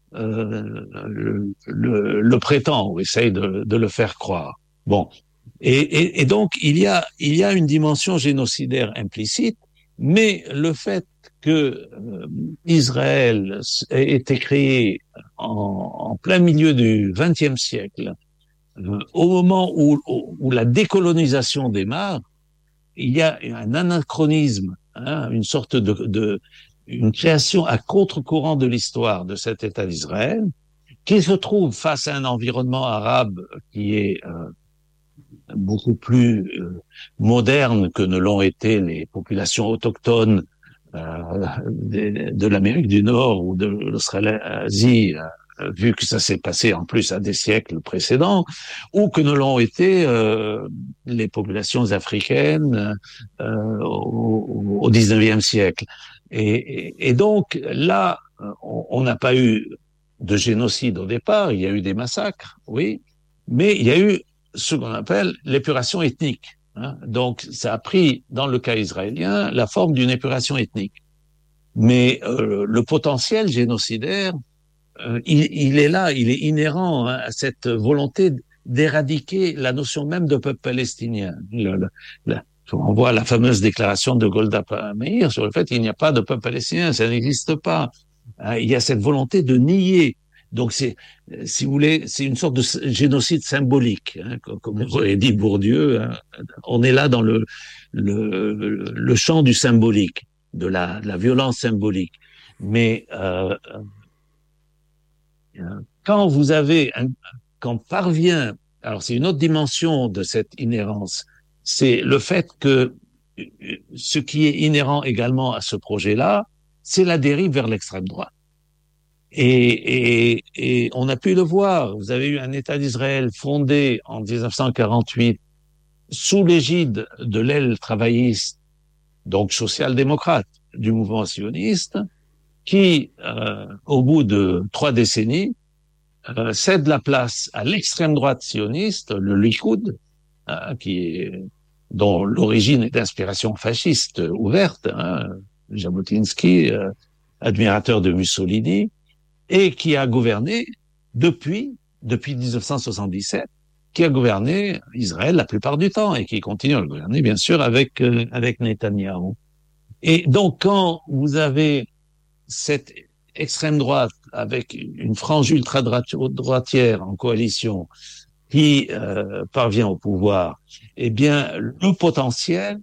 le prétend ou essaye de le faire croire. Bon, et donc il y a une dimension génocidaire implicite, mais le fait que Israël a été créé en plein milieu du XXe siècle, au moment où la décolonisation démarre, il y a un anachronisme, hein, une sorte une création à contre-courant de l'histoire de cet État d'Israël, qui se trouve face à un environnement arabe qui est beaucoup plus moderne que ne l'ont été les populations autochtones de l'Amérique du Nord ou de l'Australie, vu que ça s'est passé en plus à des siècles précédents, ou que ne l'ont été les populations africaines au XIXe siècle. Et donc là, on n'a pas eu de génocide au départ, il y a eu des massacres, oui, mais il y a eu ce qu'on appelle l'épuration ethnique. Hein. Donc, ça a pris, dans le cas israélien, la forme d'une épuration ethnique. Mais le potentiel génocidaire, il est là, il est inhérent, hein, à cette volonté d'éradiquer la notion même de peuple palestinien. On voit la fameuse déclaration de Golda Meir sur le fait qu'il n'y a pas de peuple palestinien, ça n'existe pas. Il y a cette volonté de nier. Donc c'est, si vous voulez, c'est une sorte de génocide symbolique, hein, comme aurait dit Bourdieu. Hein. On est là dans le champ du symbolique, de la violence symbolique. Mais quand vous avez, quand parvient, alors c'est une autre dimension de cette inhérence, c'est le fait que ce qui est inhérent également à ce projet-là, c'est la dérive vers l'extrême droite. Et on a pu le voir. Vous avez eu un État d'Israël fondé en 1948 sous l'égide de l'aile travailliste, donc social-démocrate, du mouvement sioniste, qui, au bout de 3 décennies, cède la place à l'extrême droite sioniste, le Likoud, dont l'origine est d'inspiration fasciste ouverte, hein, Jabotinsky, admirateur de Mussolini, et qui a gouverné depuis 1977, qui a gouverné Israël la plupart du temps et qui continue à le gouverner, bien sûr, avec Netanyahou. Et donc, quand vous avez cette extrême droite avec une frange ultra-droitière en coalition qui parvient au pouvoir, eh bien, le potentiel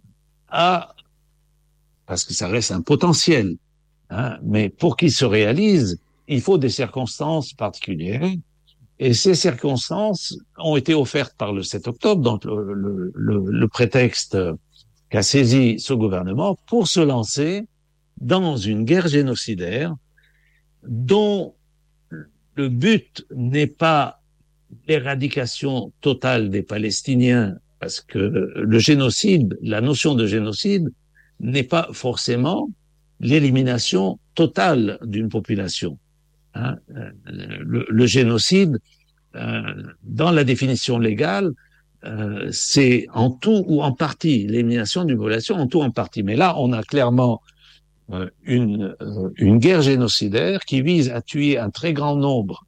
parce que ça reste un potentiel, hein, mais pour qu'il se réalise, il faut des circonstances particulières. Et ces circonstances ont été offertes par le 7 octobre, donc le prétexte qu'a saisi ce gouvernement pour se lancer dans une guerre génocidaire dont le but n'est pas l'éradication totale des Palestiniens, parce que le génocide, la notion de génocide, n'est pas forcément l'élimination totale d'une population. Hein, le génocide, dans la définition légale, c'est en tout ou en partie, l'élimination d'une population en tout ou en partie. Mais là, on a clairement une guerre génocidaire qui vise à tuer un très grand nombre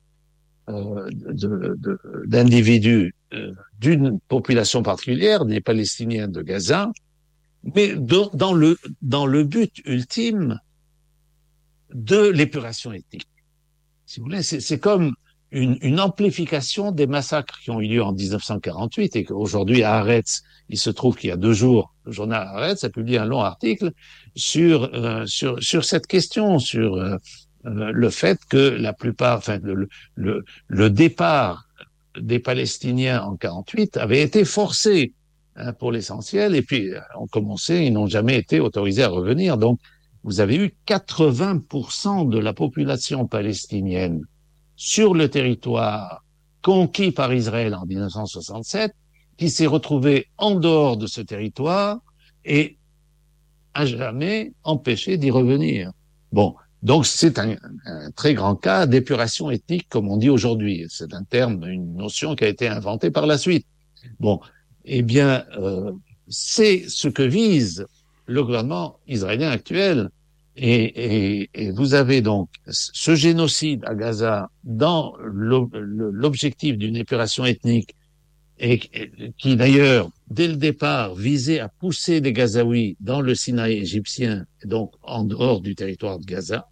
d'individus d'une population particulière, des Palestiniens de Gaza, mais dans le but ultime de l'épuration ethnique. Si vous voulez, c'est comme une amplification des massacres qui ont eu lieu en 1948 et qu'aujourd'hui à Haaretz, il se trouve qu'il y a 2 jours, le journal Haaretz a publié un long article sur cette question, sur le fait que la plupart, enfin le départ des Palestiniens en 48 avait été forcé, hein, pour l'essentiel, et puis ont commencé, ils n'ont jamais été autorisés à revenir. Donc vous avez eu 80% de la population palestinienne sur le territoire conquis par Israël en 1967, qui s'est retrouvée en dehors de ce territoire et à jamais empêché d'y revenir. Bon, donc c'est un très grand cas d'épuration ethnique, comme on dit aujourd'hui. C'est un terme, une notion qui a été inventée par la suite. Bon, eh bien, c'est ce que vise le gouvernement israélien actuel. Et vous avez donc ce génocide à Gaza dans l'objectif d'une épuration ethnique et qui d'ailleurs, dès le départ, visait à pousser les Gazaouis dans le Sinaï égyptien, donc en dehors du territoire de Gaza.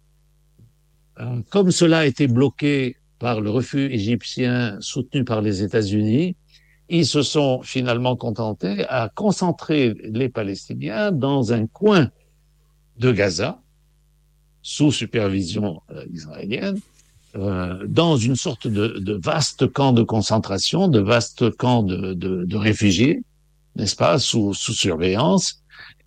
Comme cela a été bloqué par le refus égyptien soutenu par les États-Unis, ils se sont finalement contentés à concentrer les Palestiniens dans un coin de Gaza, sous supervision israélienne, dans une sorte de vaste camp de concentration, de vaste camp de réfugiés, n'est-ce pas, sous surveillance,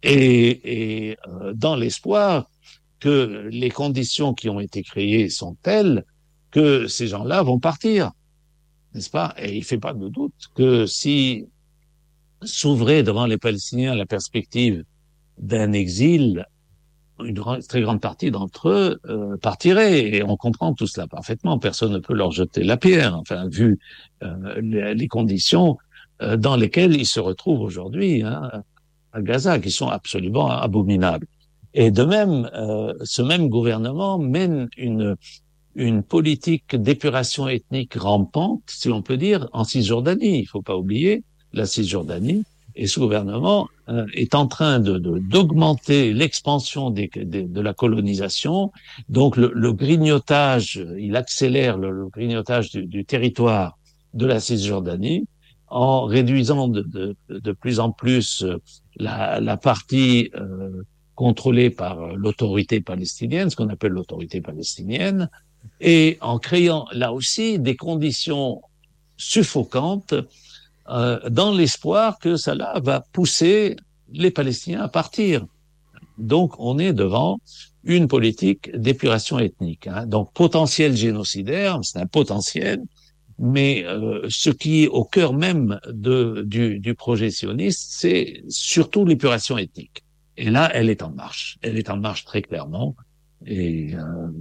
et dans l'espoir que les conditions qui ont été créées sont telles que ces gens-là vont partir, n'est-ce pas? Et il ne fait pas de doute que si s'ouvrait devant les Palestiniens la perspective d'un exil, très grande partie d'entre eux partiraient. Et on comprend tout cela parfaitement. Personne ne peut leur jeter la pierre, enfin, vu les conditions dans lesquelles ils se retrouvent aujourd'hui à Gaza, qui sont absolument abominables. Et de même, ce même gouvernement mène une politique d'épuration ethnique rampante, si l'on peut dire, en Cisjordanie. Il ne faut pas oublier la Cisjordanie. Et ce gouvernement est en train d'augmenter l'expansion de la colonisation. Donc le grignotage, il accélère le grignotage du territoire de la Cisjordanie en réduisant de plus en plus la partie contrôlée par l'autorité palestinienne, ce qu'on appelle l'autorité palestinienne, et en créant là aussi des conditions suffocantes dans l'espoir que cela va pousser les Palestiniens à partir. Donc on est devant une politique d'épuration ethnique. Donc potentiel génocidaire, c'est un potentiel, mais ce qui est au cœur même du projet sioniste, c'est surtout l'épuration ethnique. Et là, elle est en marche. Elle est en marche très clairement. Et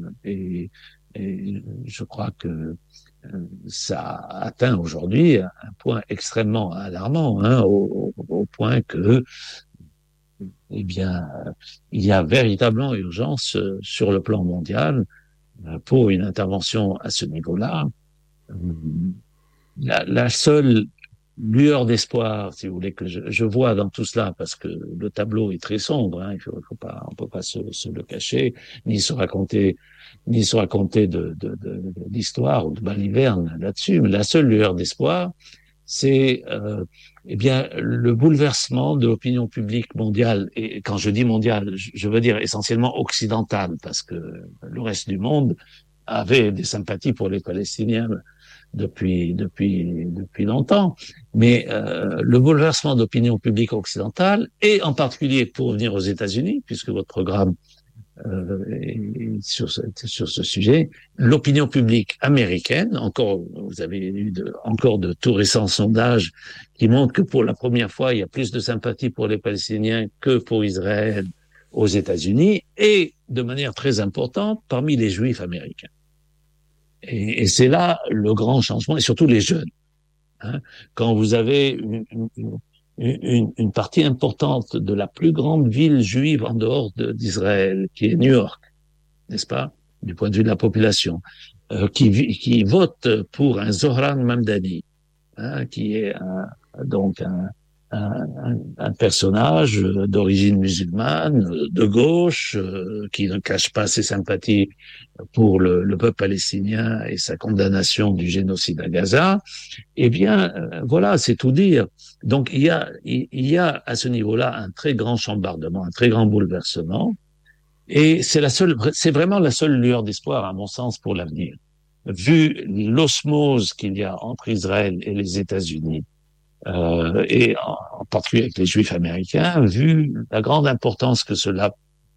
je crois que ça atteint aujourd'hui un point extrêmement alarmant, au point que, eh bien, il y a véritablement urgence sur le plan mondial pour une intervention à ce niveau-là. La seule lueur d'espoir, si vous voulez, que je vois dans tout cela, parce que le tableau est très sombre, on peut pas se le cacher, ni se raconter de l'histoire ou de baliverne là-dessus. Mais la seule lueur d'espoir, c'est eh bien le bouleversement de l'opinion publique mondiale. Et quand je dis mondiale, je veux dire essentiellement occidentale, parce que le reste du monde avait des sympathies pour les Palestiniens depuis longtemps, mais le bouleversement d'opinion publique occidentale, et en particulier pour revenir aux États-Unis, puisque votre programme est sur ce sujet, l'opinion publique américaine, encore, vous avez eu encore de tout récents sondages qui montrent que pour la première fois, il y a plus de sympathie pour les Palestiniens que pour Israël aux États-Unis, et de manière très importante parmi les Juifs américains. Et c'est là le grand changement, et surtout les jeunes. Quand vous avez une partie importante de la plus grande ville juive en dehors d'Israël, qui est New York, n'est-ce pas, du point de vue de la population, qui vote pour un Zohran Mamdani, qui est donc un personnage d'origine musulmane, de gauche, qui ne cache pas ses sympathies pour le peuple palestinien et sa condamnation du génocide à Gaza, eh bien, voilà, c'est tout dire. Donc, il y a à ce niveau-là un très grand chambardement, un très grand bouleversement, et c'est vraiment la seule lueur d'espoir, à mon sens, pour l'avenir. Vu l'osmose qu'il y a entre Israël et les États-Unis, et en particulier avec les Juifs américains, vu la grande importance que cela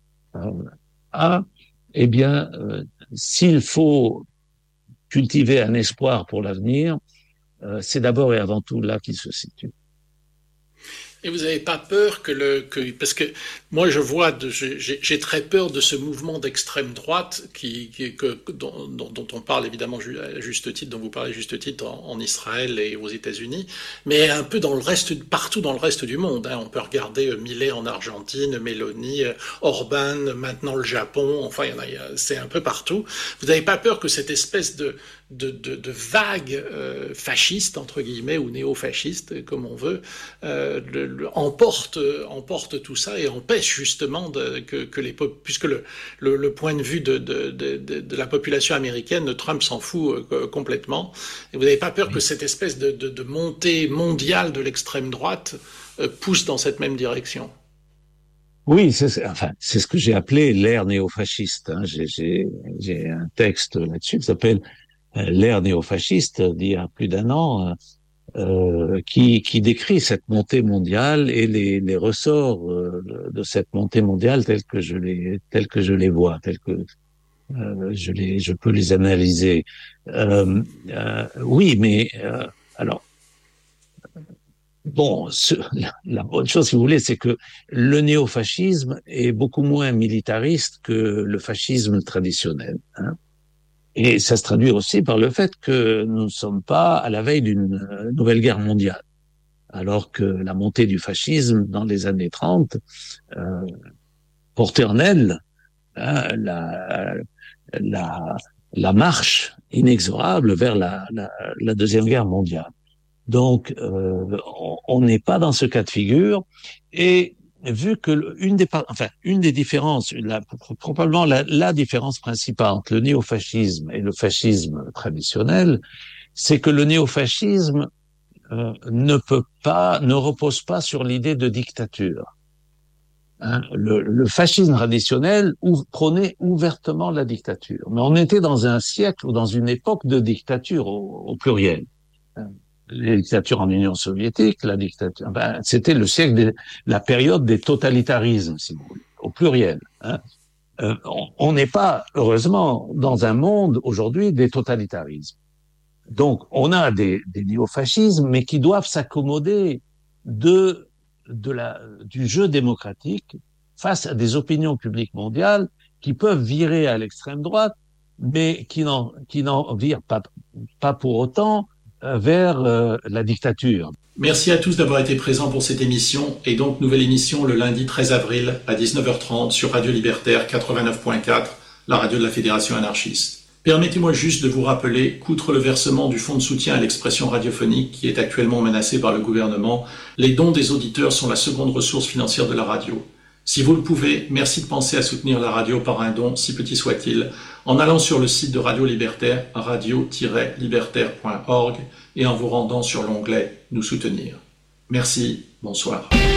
a, eh bien, s'il faut cultiver un espoir pour l'avenir, c'est d'abord et avant tout là qu'il se situe. Et vous n'avez pas peur parce que moi j'ai très peur de ce mouvement d'extrême droite dont on parle évidemment à juste titre, dont vous parlez à juste titre en Israël et aux États-Unis, mais un peu partout dans le reste du monde. Hein. On peut regarder Milei en Argentine, Meloni, Orban, maintenant le Japon. Enfin, c'est un peu partout. Vous n'avez pas peur que cette espèce de vague fasciste entre guillemets ou néo-fasciste comme on veut emporte tout ça et empêche justement puisque le point de vue de la population américaine, Trump s'en fout complètement. Et vous n'avez pas peur que cette espèce de montée mondiale de l'extrême droite pousse dans cette même direction? Oui, c'est ce que j'ai appelé l'ère néofasciste. Hein. J'ai un texte là-dessus qui s'appelle l'ère néofasciste d'il y a plus d'un an, qui décrit cette montée mondiale et les ressorts de cette montée mondiale tels que je les vois, tels que je peux les analyser. Oui, mais alors bon, la bonne chose, si vous voulez, c'est que le néofascisme est beaucoup moins militariste que le fascisme traditionnel. Hein. Et ça se traduit aussi par le fait que nous ne sommes pas à la veille d'une nouvelle guerre mondiale, alors que la montée du fascisme dans les années 30 portait en elle hein, la marche inexorable vers la Deuxième Guerre mondiale. Donc, on n'est pas dans ce cas de figure. Et vu que une des différences, probablement la différence principale entre le néofascisme et le fascisme traditionnel, c'est que le néofascisme ne repose pas sur l'idée de dictature. Hein, le fascisme traditionnel prônait ouvertement la dictature. Mais on était dans un siècle ou dans une époque de dictature au pluriel. Les dictatures en Union soviétique, la dictature, c'était le siècle la période des totalitarismes, si vous voulez, au pluriel. Hein. On n'est pas, heureusement, dans un monde aujourd'hui des totalitarismes. Donc, on a des néofascismes, mais qui doivent s'accommoder du jeu démocratique face à des opinions publiques mondiales qui peuvent virer à l'extrême droite, mais qui n'en virent pas pour autant vers la dictature. Merci à tous d'avoir été présents pour cette émission, et donc nouvelle émission le lundi 13 avril à 19h30 sur Radio Libertaire 89.4, la radio de la Fédération anarchiste. Permettez-moi juste de vous rappeler qu'outre le versement du fonds de soutien à l'expression radiophonique qui est actuellement menacé par le gouvernement, les dons des auditeurs sont la seconde ressource financière de la radio. Si vous le pouvez, merci de penser à soutenir la radio par un don, si petit soit-il, en allant sur le site de Radio Libertaire, radio-libertaire.org, et en vous rendant sur l'onglet « Nous soutenir ». Merci, bonsoir.